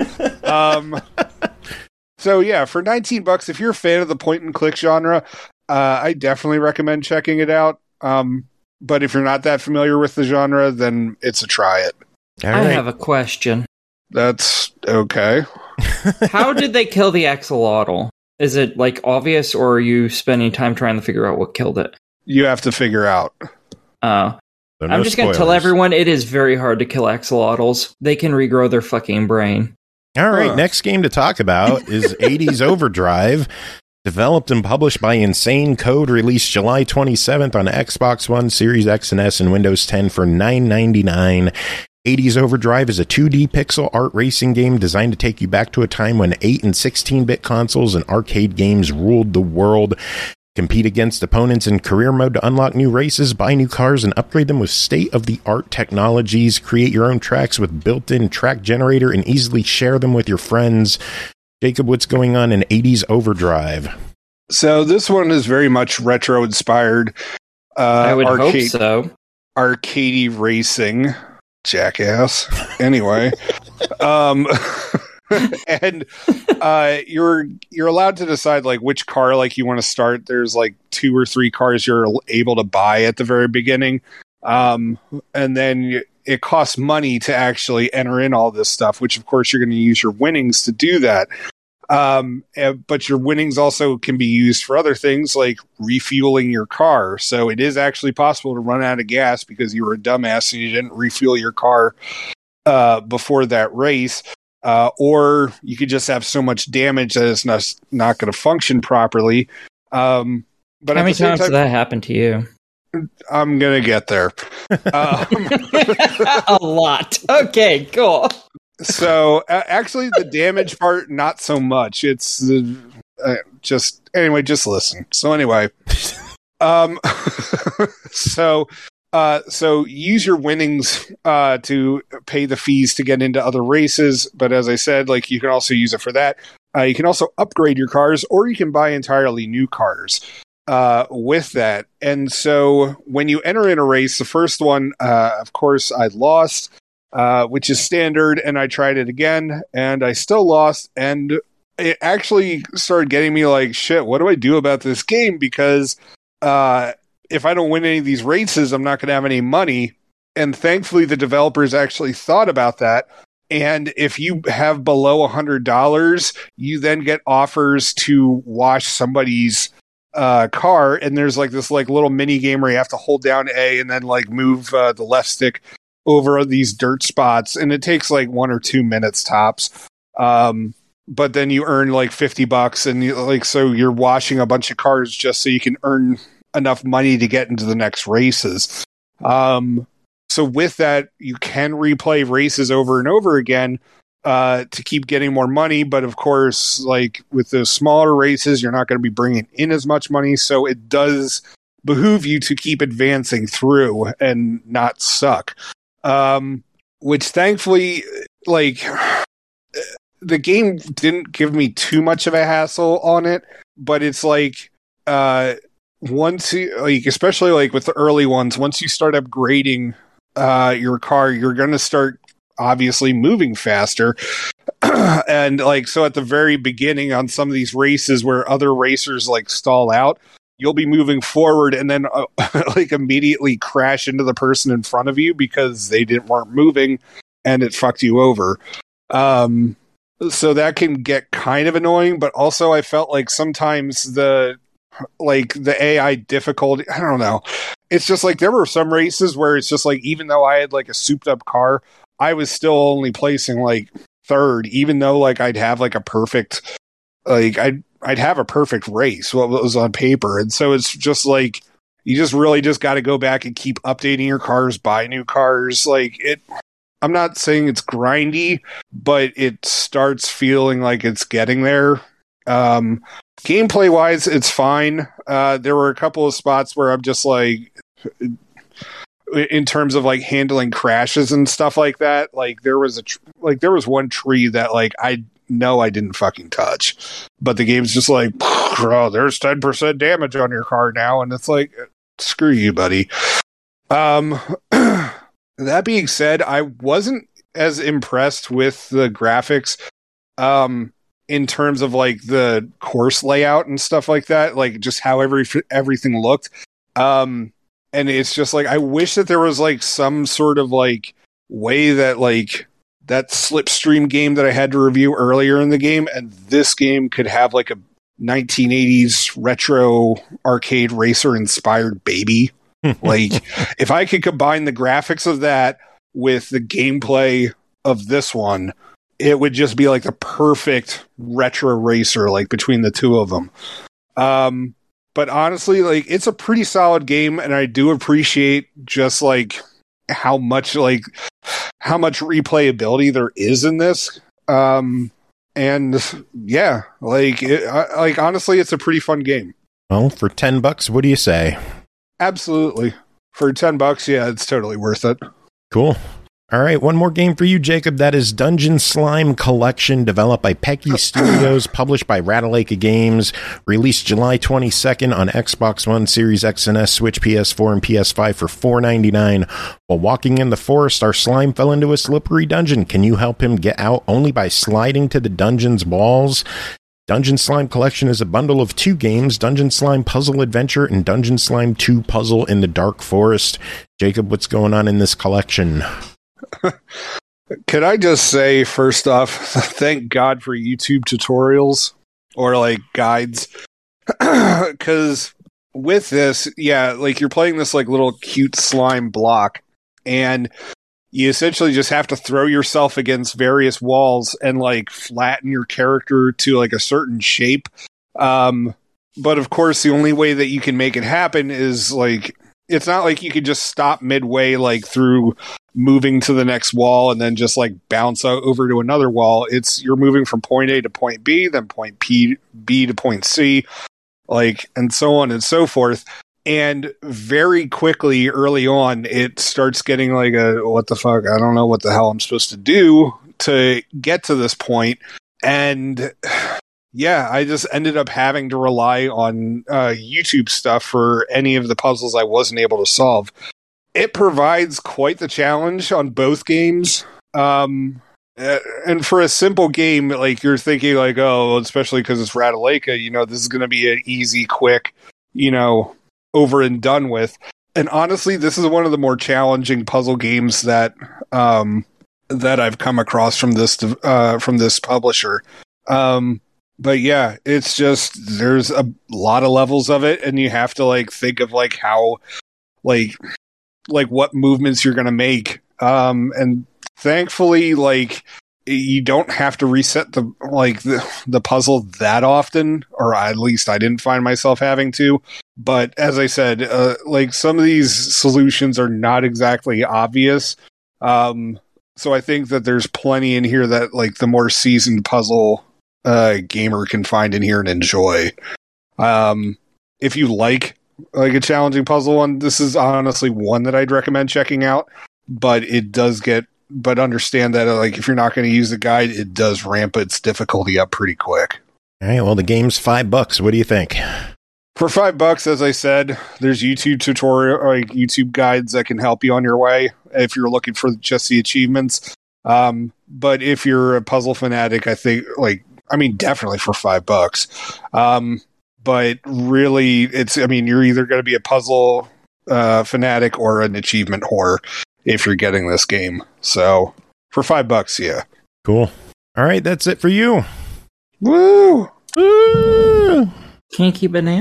So yeah, for $19, if you're a fan of the point and click genre, I definitely recommend checking it out. But if you're not that familiar with the genre, then it's a try it. All right. I have a question. That's okay. How did they kill the axolotl? Is it like obvious, or are you spending time trying to figure out what killed it? You have to figure out. I'm just going to tell everyone it is very hard to kill axolotls. They can regrow their fucking brain. All right, next game to talk about is 80s Overdrive, Developed and published by Insane Code, released July 27th on Xbox One, Series X and S, and Windows 10 for $9.99. 80s Overdrive is a 2D pixel art racing game designed to take you back to a time when 8 and 16-bit consoles and arcade games ruled the world. Compete against opponents in career mode to unlock new races, buy new cars, and upgrade them with state-of-the-art technologies. Create your own tracks with built-in track generator and easily share them with your friends. Jacob, what's going on in 80s Overdrive? So this one is very much retro-inspired. I would hope so. Arcade racing. Jackass. Anyway. And you're allowed to decide like which car like you want to start. There's like 2 or 3 cars you're able to buy at the very beginning. And then it costs money to actually enter in all this stuff, which of course you're going to use your winnings to do that. But your winnings also can be used for other things like refueling your car. So it is actually possible to run out of gas because you were a dumbass and you didn't refuel your car before that race. Or you could just have so much damage that it's not going to function properly. But how many times did that happen to you? I'm going to get there. A lot. Okay, cool. So actually the damage part, not so much. It's just listen. So anyway, so use your winnings to pay the fees to get into other races. But as I said, like you can also use it for that. You can also upgrade your cars, or you can buy entirely new cars with that. And so when you enter in a race, the first one, of course, I lost, which is standard. And I tried it again and I still lost. And it actually started getting me like, shit, what do I do about this game? Because if I don't win any of these races, I'm not going to have any money. And thankfully, the developers actually thought about that. And if you have below $100, you then get offers to wash somebody's car. And there's like this like little mini game where you have to hold down A and then like move the left stick over these dirt spots. And it takes like 1 or 2 minutes tops. But then you earn like $50 and so you're washing a bunch of cars just so you can earn enough money to get into the next races. So with that, you can replay races over and over again to keep getting more money. But of course, like with the smaller races, you're not going to be bringing in as much money. So it does behoove you to keep advancing through and not suck. Which thankfully, like the game didn't give me too much of a hassle on it, but it's like once you, like, especially like with the early ones, once you start upgrading your car, you're going to start obviously moving faster. And like, so at the very beginning on some of these races where other racers like stall out, you'll be moving forward and then like immediately crash into the person in front of you because they weren't moving and it fucked you over. So that can get kind of annoying, but also I felt like sometimes the AI difficulty, I don't know. It's just like there were some races where it's just like, even though I had like a souped up car, I was still only placing like third, even though like I'd have like a perfect, like I'd have a perfect race, what was on paper. And so it's just like, you just really just got to go back and keep updating your cars, buy new cars. Like I'm not saying it's grindy, but it starts feeling like it's getting there. Gameplay wise, it's fine. There were a couple of spots where I'm just like, in terms of like handling crashes and stuff like that, like there was one tree that like I know I didn't fucking touch, but the game's just like, oh, there's 10% damage on your car now, and it's like, screw you, buddy. That being said, I wasn't as impressed with the graphics in terms of like the course layout and stuff like that, like just how everything looked. And it's just like, I wish that there was like some sort of like way that like that Slipstream game that I had to review earlier in the game and this game could have like a 1980s retro arcade racer inspired baby. Like if I could combine the graphics of that with the gameplay of this one, it would just be like the perfect retro racer, like between the two of them. But honestly, like, it's a pretty solid game, and I do appreciate just like how much replayability there is in this. And yeah, like honestly, it's a pretty fun game. Well, for $10, what do you say? Absolutely. For $10, yeah, it's totally worth it. Cool. All right, one more game for you, Jacob. That is Dungeon Slime Collection, developed by Pecky Studios, published by Ratalaika Games, released July 22nd on Xbox One, Series X and S, Switch, PS4, and PS5 for $4.99. While walking in the forest, our slime fell into a slippery dungeon. Can you help him get out only by sliding to the dungeon's walls? Dungeon Slime Collection is a bundle of 2 games, Dungeon Slime Puzzle Adventure and Dungeon Slime 2 Puzzle in the Dark Forest. Jacob, what's going on in this collection? Could I just say, first off, thank God for YouTube tutorials or like guides, because with this, yeah, like you're playing this like little cute slime block, and you essentially just have to throw yourself against various walls and like flatten your character to like a certain shape. But of course, the only way that you can make it happen is like, it's not like you could just stop midway, like through moving to the next wall and then just like bounce over to another wall. It's you're moving from point A to point B, then point B to point C, like, and so on and so forth. And very quickly, early on, it starts getting like what the fuck? I don't know what the hell I'm supposed to do to get to this point. And yeah, I just ended up having to rely on YouTube stuff for any of the puzzles I wasn't able to solve. It provides quite the challenge on both games. And for a simple game, like you're thinking like, oh, especially because it's Ratalaika, you know, this is going to be an easy, quick, you know, over and done with. And honestly, this is one of the more challenging puzzle games that I've come across from this publisher. But yeah, it's just, there's a lot of levels of it, and you have to like think of like how, like what movements you're going to make. And thankfully, like, you don't have to reset the puzzle that often, or at least I didn't find myself having to. But as I said, like some of these solutions are not exactly obvious. So I think that there's plenty in here that like the more seasoned puzzle gamer can find in here and enjoy. If you like a challenging puzzle one, this is honestly one that I'd recommend checking out. But but understand that like if you're not going to use the guide, it does ramp its difficulty up pretty quick. All right, well, the game's $5. What do you think? For $5, as I said, there's YouTube tutorial, like YouTube guides that can help you on your way if you're looking for just the achievements. But if you're a puzzle fanatic, I think definitely for $5. But really, you're either going to be a puzzle fanatic or an achievement whore if you're getting this game. So for $5, yeah. Cool. All right, that's it for you. Woo! Woo! Kinky banana.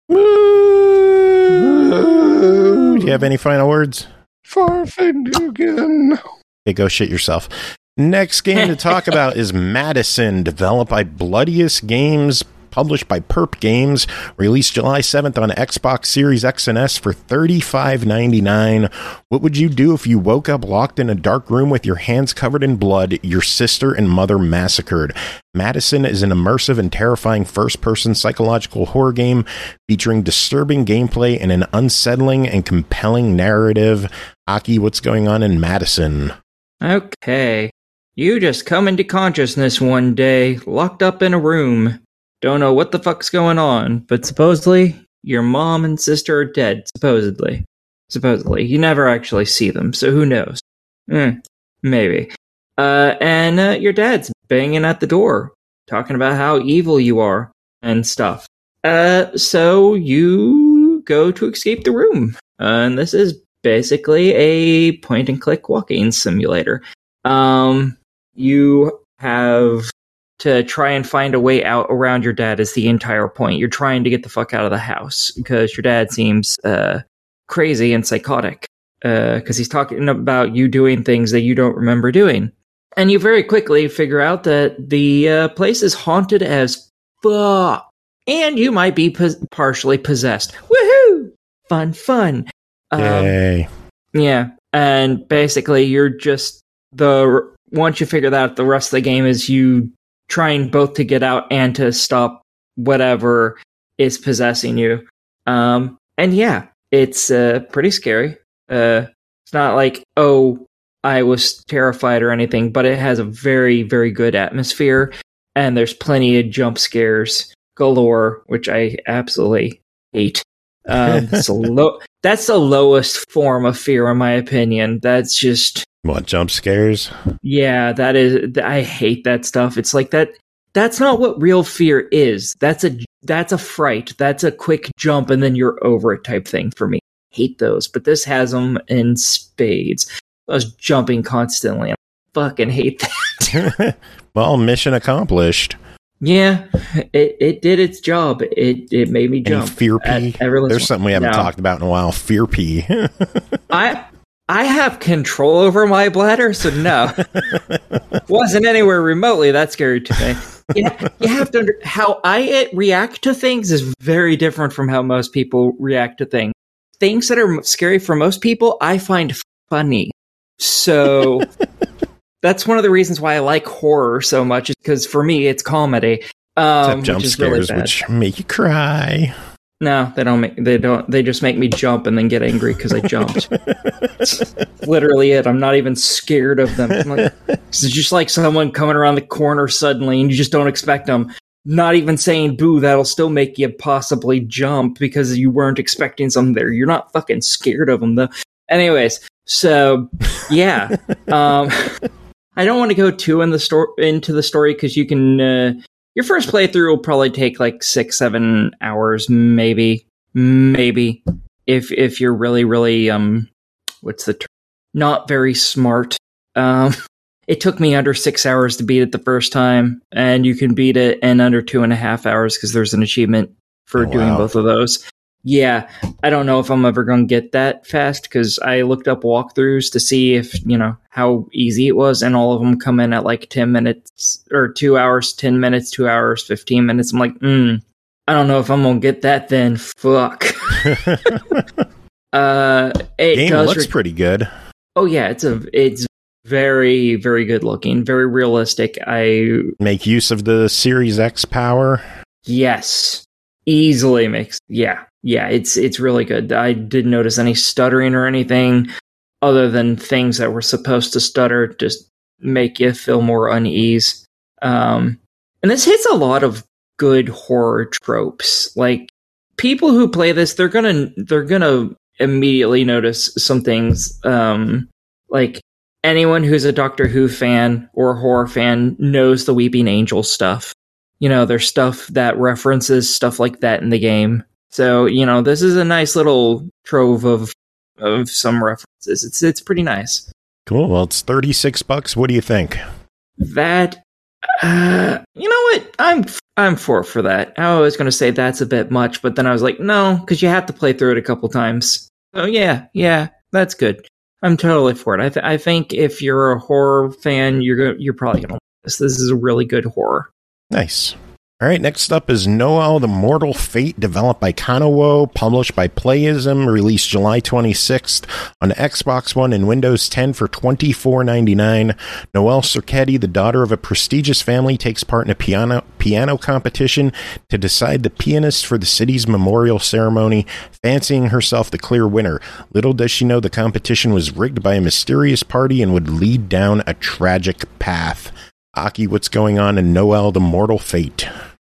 Woo! Do you have any final words? Farfignugan. Okay, go shit yourself. Next game to talk about is Madison, developed by Bloodiest Games, published by Perp Games, released July 7th on Xbox Series X and S for $35.99. What would you do if you woke up locked in a dark room with your hands covered in blood, your sister and mother massacred? Madison is an immersive and terrifying first-person psychological horror game featuring disturbing gameplay and an unsettling and compelling narrative. Aki, what's going on in Madison? Okay. You just come into consciousness one day, locked up in a room. Don't know what the fuck's going on, but supposedly your mom and sister are dead, supposedly. You never actually see them, so who knows? Maybe. And your dad's banging at the door, talking about how evil you are and stuff. So you go to escape the room. And this is basically a point-and-click walking simulator. You have to try and find a way out around your dad is the entire point. You're trying to get the fuck out of the house because your dad seems crazy and psychotic because he's talking about you doing things that you don't remember doing. And you very quickly figure out that the place is haunted as fuck. and you might be partially possessed. Woohoo! Fun. Yay. Yeah, and basically you're just once you figure that out, the rest of the game is you trying both to get out and to stop whatever is possessing you. And yeah, it's pretty scary. It's not like, oh, I was terrified or anything, but it has a very, very good atmosphere, and there's plenty of jump scares galore, which I absolutely hate. That's the lowest form of fear, in my opinion. That's just... What, jump scares? Yeah, that is... I hate that stuff. It's like that... That's not what real fear is. That's a fright. That's a quick jump and then you're over it type thing for me. I hate those, but this has them in spades. I was jumping constantly. I fucking hate that. Well, mission accomplished. Yeah, it did its job. It made me jump. Any fear pee? There's something we haven't talked about in a while. Fear pee. I have control over my bladder, so no. Wasn't anywhere remotely that scary to me. You have to how I react to things is very different from how most people react to things. Things that are scary for most people, I find funny. So that's one of the reasons why I like horror so much, is because for me it's comedy. Except jump scares, really which make you cry. No, they just make me jump and then get angry because I jumped. It's literally it. I'm not even scared of them. It's just like someone coming around the corner suddenly and you just don't expect them. Not even saying boo, that'll still make you possibly jump because you weren't expecting something there. You're not fucking scared of them though. Anyways, so yeah. I don't want to go too into the story because you can... your first playthrough will probably take like 6-7 hours, maybe, if you're really, what's the term? Not very smart. It took me under 6 hours to beat it the first time, and you can beat it in under 2.5 hours because there's an achievement for doing both of those. Yeah, I don't know if I'm ever going to get that fast because I looked up walkthroughs to see if, how easy it was, and all of them come in at like 10 minutes or 2 hours, 10 minutes, 2 hours, 15 minutes. I'm like, I don't know if I'm going to get that then. Fuck. Game looks pretty good. Oh yeah, it's very, very good looking, very realistic. I make use of the Series X power. Yes, easily makes. Yeah, it's really good. I didn't notice any stuttering or anything other than things that were supposed to stutter, just make you feel more unease. And this hits a lot of good horror tropes. Like, people who play this, they're gonna immediately notice some things. Like, anyone who's a Doctor Who fan or a horror fan knows the Weeping Angel stuff. There's stuff that references stuff like that in the game. So, this is a nice little trove of some references. It's pretty nice. Cool. Well, it's $36. What do you think? That, you know what? I'm for that. I was going to say that's a bit much, but then I was like, no, because you have to play through it a couple times. So yeah, that's good. I'm totally for it. I think if you're a horror fan, you're probably going to like this. This is a really good horror. Nice. All right, next up is Noel the Mortal Fate, developed by Kanowo, published by Playism, released July 26th on Xbox One and Windows 10 for $24.99. Noelle Cerquetti, the daughter of a prestigious family, takes part in a piano competition to decide the pianist for the city's memorial ceremony, fancying herself the clear winner. Little does she know the competition was rigged by a mysterious party and would lead down a tragic path. Aki, what's going on in Noel the Mortal Fate?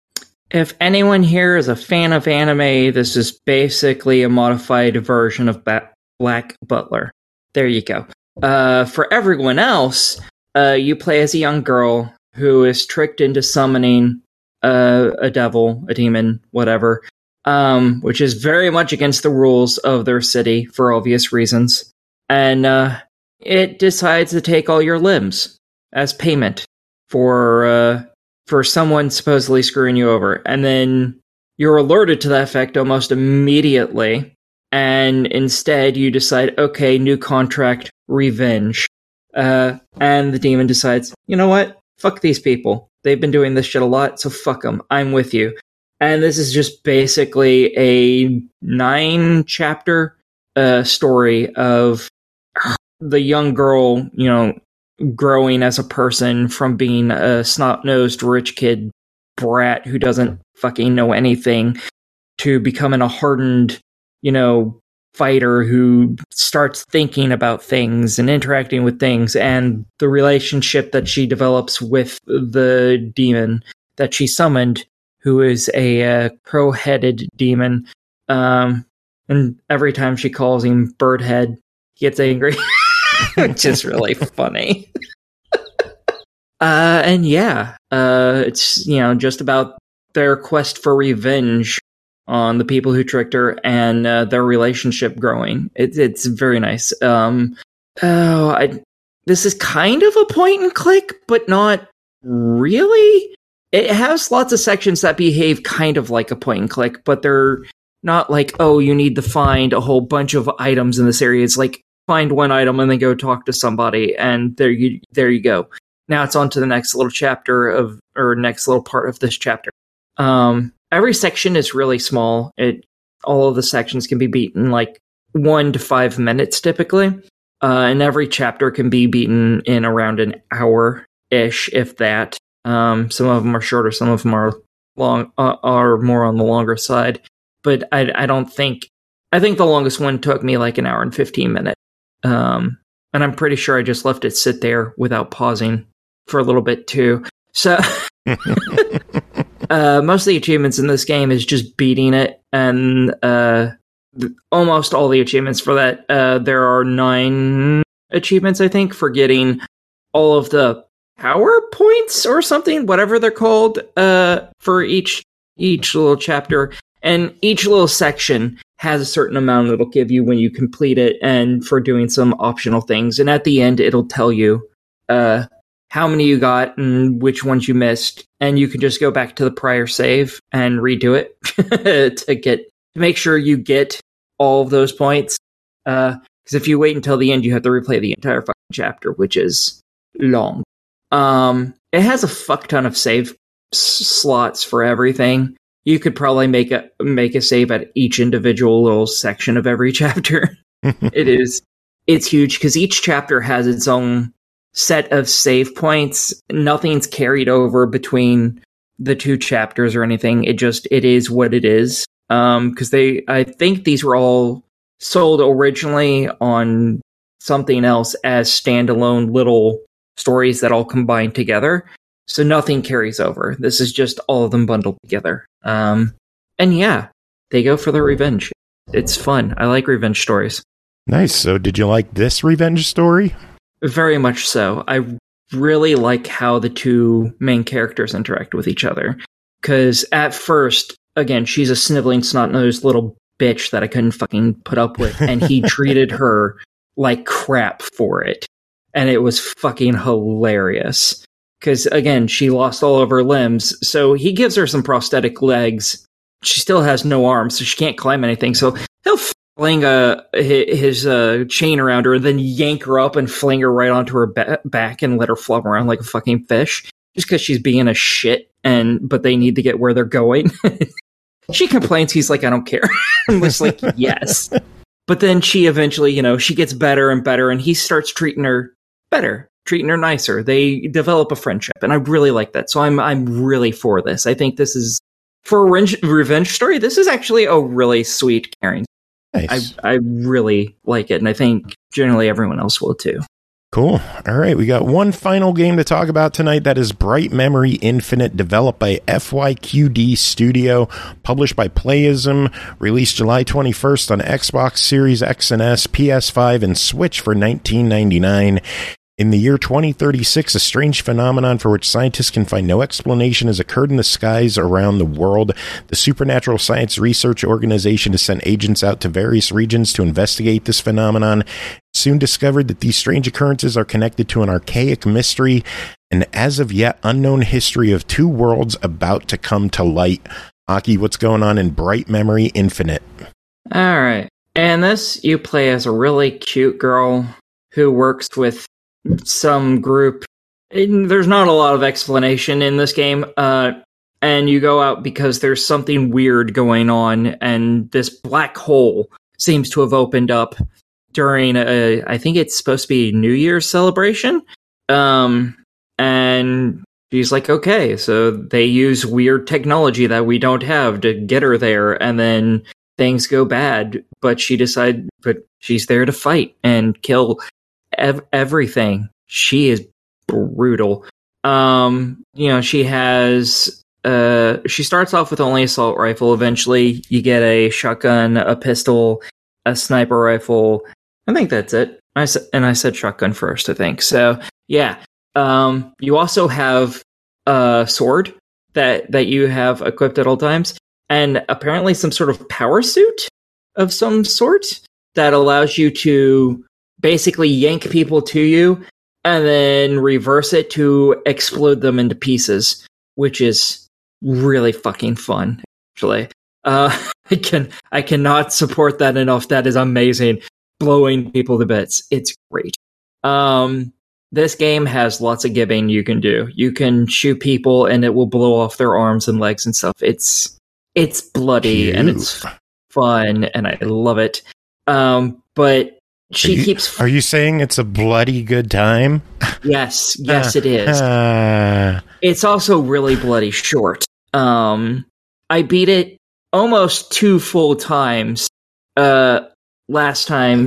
If anyone here is a fan of anime, this is basically a modified version of Black Butler. There you go. For everyone else, you play as a young girl who is tricked into summoning a devil, a demon, whatever, which is very much against the rules of their city for obvious reasons. And it decides to take all your limbs as payment for someone supposedly screwing you over. And then you're alerted to that fact almost immediately, and instead you decide, okay, new contract, revenge. And the demon decides, you know what? Fuck these people. They've been doing this shit a lot, so fuck them. I'm with you. And this is just basically a 9-chapter story of the young girl, growing as a person from being a snot-nosed rich kid brat who doesn't fucking know anything to becoming a hardened, fighter who starts thinking about things and interacting with things, and the relationship that she develops with the demon that she summoned, who is a crow-headed demon. And every time she calls him Birdhead, he gets angry, which is really funny. And yeah, it's, just about their quest for revenge on the people who tricked her and their relationship growing. It's very nice. This is kind of a point and click, but not really. It has lots of sections that behave kind of like a point and click, but they're not like, oh, you need to find a whole bunch of items in this area. It's like, find one item and then go talk to somebody, and there you go. Now it's on to the next little chapter next little part of this chapter. Every section is really small. All of the sections can be beaten like 1 to 5 minutes typically. And every chapter can be beaten in around an hour-ish, if that. Some of them are shorter, some of them are long, are more on the longer side. But I think the longest one took me like an hour and 15 minutes. And I'm pretty sure I just left it sit there without pausing for a little bit too. So most of the achievements in this game is just beating it, and almost all the achievements for that. There are 9 achievements, I think, for getting all of the power points or something, whatever they're called, for each little chapter. And each little section has a certain amount it'll give you when you complete it, and for doing some optional things. And at the end, it'll tell you how many you got and which ones you missed. And you can just go back to the prior save and redo it to make sure you get all of those points. Because if you wait until the end, you have to replay the entire fucking chapter, which is long. It has a fuck ton of save slots for everything. You could probably make a save at each individual little section of every chapter. It's huge because each chapter has its own set of save points. Nothing's carried over between the 2 chapters or anything. It is what it is. Because I think these were all sold originally on something else as standalone little stories that all combine together. So nothing carries over. This is just all of them bundled together. And yeah, they go for the revenge. It's fun. I like revenge stories. Nice. So did you like this revenge story? Very much so. I really like how the 2 main characters interact with each other. Because at first, again, she's a sniveling, snot-nosed little bitch that I couldn't fucking put up with. And he treated her like crap for it. And it was fucking hilarious. Because, again, she lost all of her limbs, so he gives her some prosthetic legs. She still has no arms, so she can't climb anything. So he'll fling his chain around her and then yank her up and fling her right onto her back and let her flop around like a fucking fish. Just because she's being a shit, but they need to get where they're going. She complains, he's like, I don't care. I'm just like, yes. But then she eventually, she gets better and better, and he starts treating her better. Treating her nicer. They develop a friendship, and I really like that. So I'm really for this. I think this is, for a revenge story, this is actually a really sweet, caring. Nice. I really like it, and I think generally everyone else will too. Cool. All right, we got one final game to talk about tonight. That is Bright Memory Infinite, developed by FYQD Studio, published by Playism, released July 21st on Xbox Series X and S, PS5, and Switch for $19.99. In the year 2036, a strange phenomenon for which scientists can find no explanation has occurred in the skies around the world. The Supernatural Science Research Organization has sent agents out to various regions to investigate this phenomenon. Soon discovered that these strange occurrences are connected to an archaic mystery, an as of yet unknown history of 2 worlds about to come to light. Aki, what's going on in Bright Memory Infinite? All right. And this, you play as a really cute girl who works with some group. There's not a lot of explanation in this game. and you go out because there's something weird going on, and this black hole seems to have opened up during I think it's supposed to be New Year's celebration. And she's like, okay, so they use weird technology that we don't have to get her there, and then things go bad, but she's there to fight and kill everything. She is brutal. She has she starts off with only assault rifle. Eventually you get a shotgun, a pistol, a sniper rifle. I think that's it. I said shotgun first, I think. So yeah. You also have a sword that you have equipped at all times, and apparently some sort of power suit of some sort that allows you to basically yank people to you and then reverse it to explode them into pieces, which is really fucking fun, actually. I cannot support that enough. That is amazing. Blowing people to bits. It's great. This game has lots of giving you can do. You can shoot people and it will blow off their arms and legs and stuff. It's bloody. Cute. And it's fun and I love it. But keeps... Are you saying it's a bloody good time? Yes, it is. It's also really bloody short. I beat it almost 2 full times last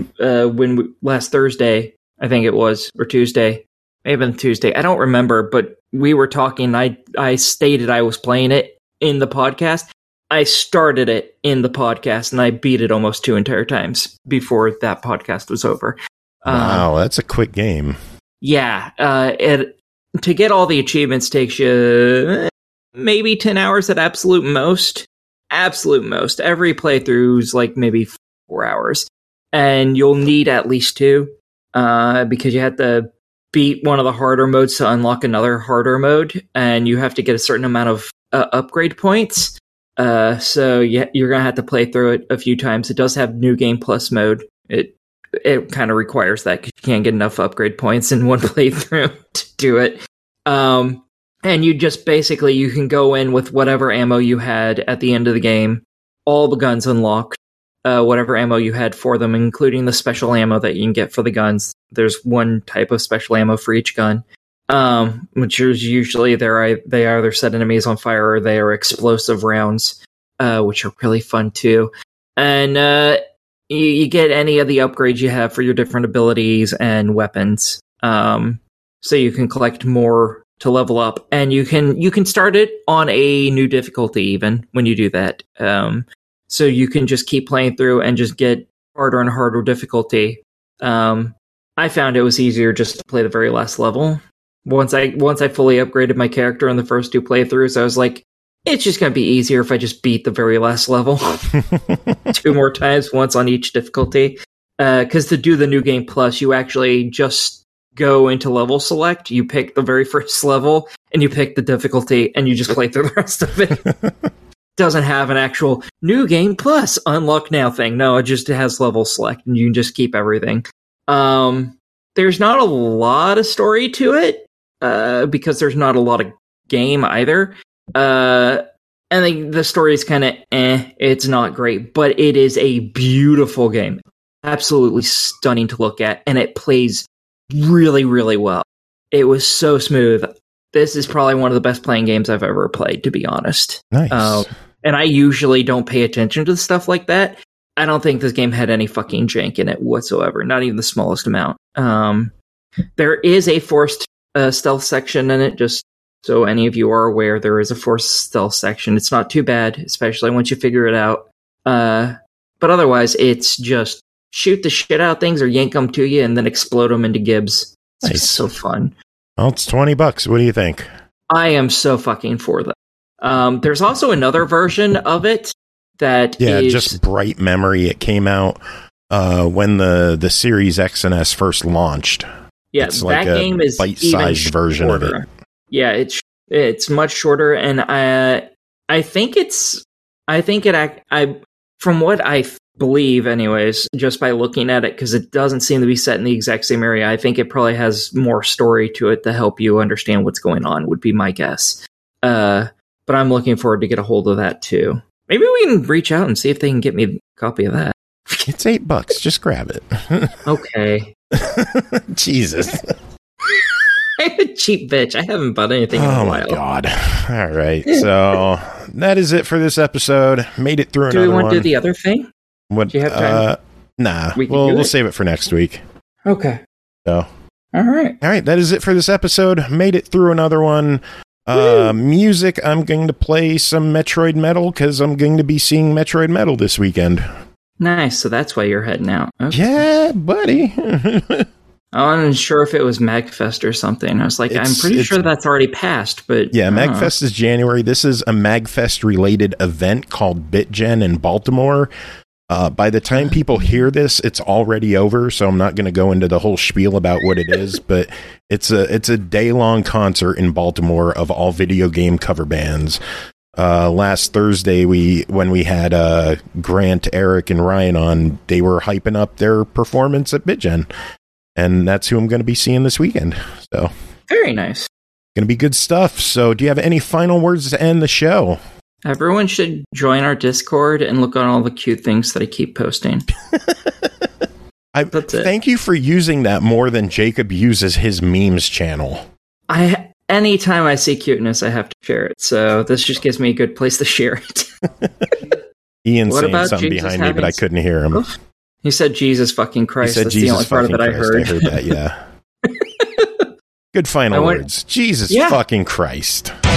Thursday, I think it was, or Tuesday. Maybe on Tuesday. I don't remember, but we were talking. I stated I was playing it in the podcast. I started it in the podcast, and I beat it almost 2 entire times before that podcast was over. Wow, that's a quick game. Yeah. To get all the achievements takes you maybe 10 hours at absolute most. Absolute most. Every playthrough is like maybe 4 hours. And you'll need at least 2. Because you have to beat one of the harder modes to unlock another harder mode, and you have to get a certain amount of upgrade points. So yeah, you're gonna have to play through it a few times. It does have New Game Plus mode. It kind of requires that because you can't get enough upgrade points in one playthrough to do it. And you just basically you can go in with whatever ammo you had at the end of the game, all the guns unlocked. Whatever ammo you had for them, including the special ammo that you can get for the guns. There's one type of special ammo for each gun, which is usually they either set enemies on fire or they are explosive rounds, which are really fun too. And you get any of the upgrades you have for your different abilities and weapons, so you can collect more to level up, and you can start it on a new difficulty even when you do that. So you can just keep playing through and just get harder and harder difficulty. I found it was easier just to play the very last level. Once I fully upgraded my character in the first 2 playthroughs, I was like, it's just going to be easier if I just beat the very last level 2 more times, once on each difficulty. Because to do the New Game Plus, you actually just go into level select, you pick the very first level, and you pick the difficulty, and you just play through the rest of it. Doesn't have an actual New Game Plus unlock now thing. No, it just has level select, and you can just keep everything. There's not a lot of story to it, because there's not a lot of game either. And the story is kind of it's not great, but it is a beautiful game. Absolutely stunning to look at, and it plays really, really well. It was so smooth. This is probably one of the best playing games I've ever played, to be honest. Nice. And I usually don't pay attention to stuff like that. I don't think this game had any fucking jank in it whatsoever. Not even the smallest amount. There is a forced stealth section in it, just so any of you are aware. There is a forced stealth section. It's not too bad, especially once you figure it out. But otherwise, it's just shoot the shit out of things or yank them to you and then explode them into gibs. It's just so fun. Well, it's $20. What do you think? I am so fucking for that. There's also another version of it that is... just bright memory. It came out when the Series X and S first launched. Yeah, it's like a game is bite-sized version of it. Yeah, it's much shorter, and I think from what I believe, anyways, just by looking at it, because it doesn't seem to be set in the exact same area, I think it probably has more story to it to help you understand what's going on, would be my guess. but I'm looking forward to get a hold of that too. Maybe we can reach out and see if they can get me a copy of that. It's $8. Just grab it. Okay. Jesus. I'm a cheap bitch. I haven't bought anything in a while. Oh my god. All right. So that is it for this episode. Made it through another one. Do we want to do the other thing? What? Do you have time? Nah. We'll save it for next week. Okay. So. All right. That is it for this episode. Made it through another one. Music, I'm going to play some Metroid Metal because I'm going to be seeing Metroid Metal this weekend. Nice. So that's why you're heading out. Okay. Yeah, buddy. I wasn't sure if it was MagFest or something. I was like, I'm pretty sure that's already passed. But yeah, MagFest is January. This is a MagFest-related event called BitGen in Baltimore. By the time people hear this, it's already over, so I'm not going to go into the whole spiel about what it is, but it's a day-long concert in Baltimore of all video game cover bands. Last Thursday, when we had Grant, Eric, and Ryan on, they were hyping up their performance at BitGen, and that's who I'm going to be seeing this weekend. So very nice. Going to be good stuff. So do you have any final words to end the show? Everyone should join our Discord and look on all the cute things that I keep posting. That's it. Thank you for using that more than Jacob uses his memes channel. Anytime I see cuteness, I have to share it. So this just gives me a good place to share it. Ian's saying something behind me, but I couldn't hear him. He said Jesus fucking Christ. That's the only part of it I heard. I heard that, yeah. Good final words. Jesus fucking Christ.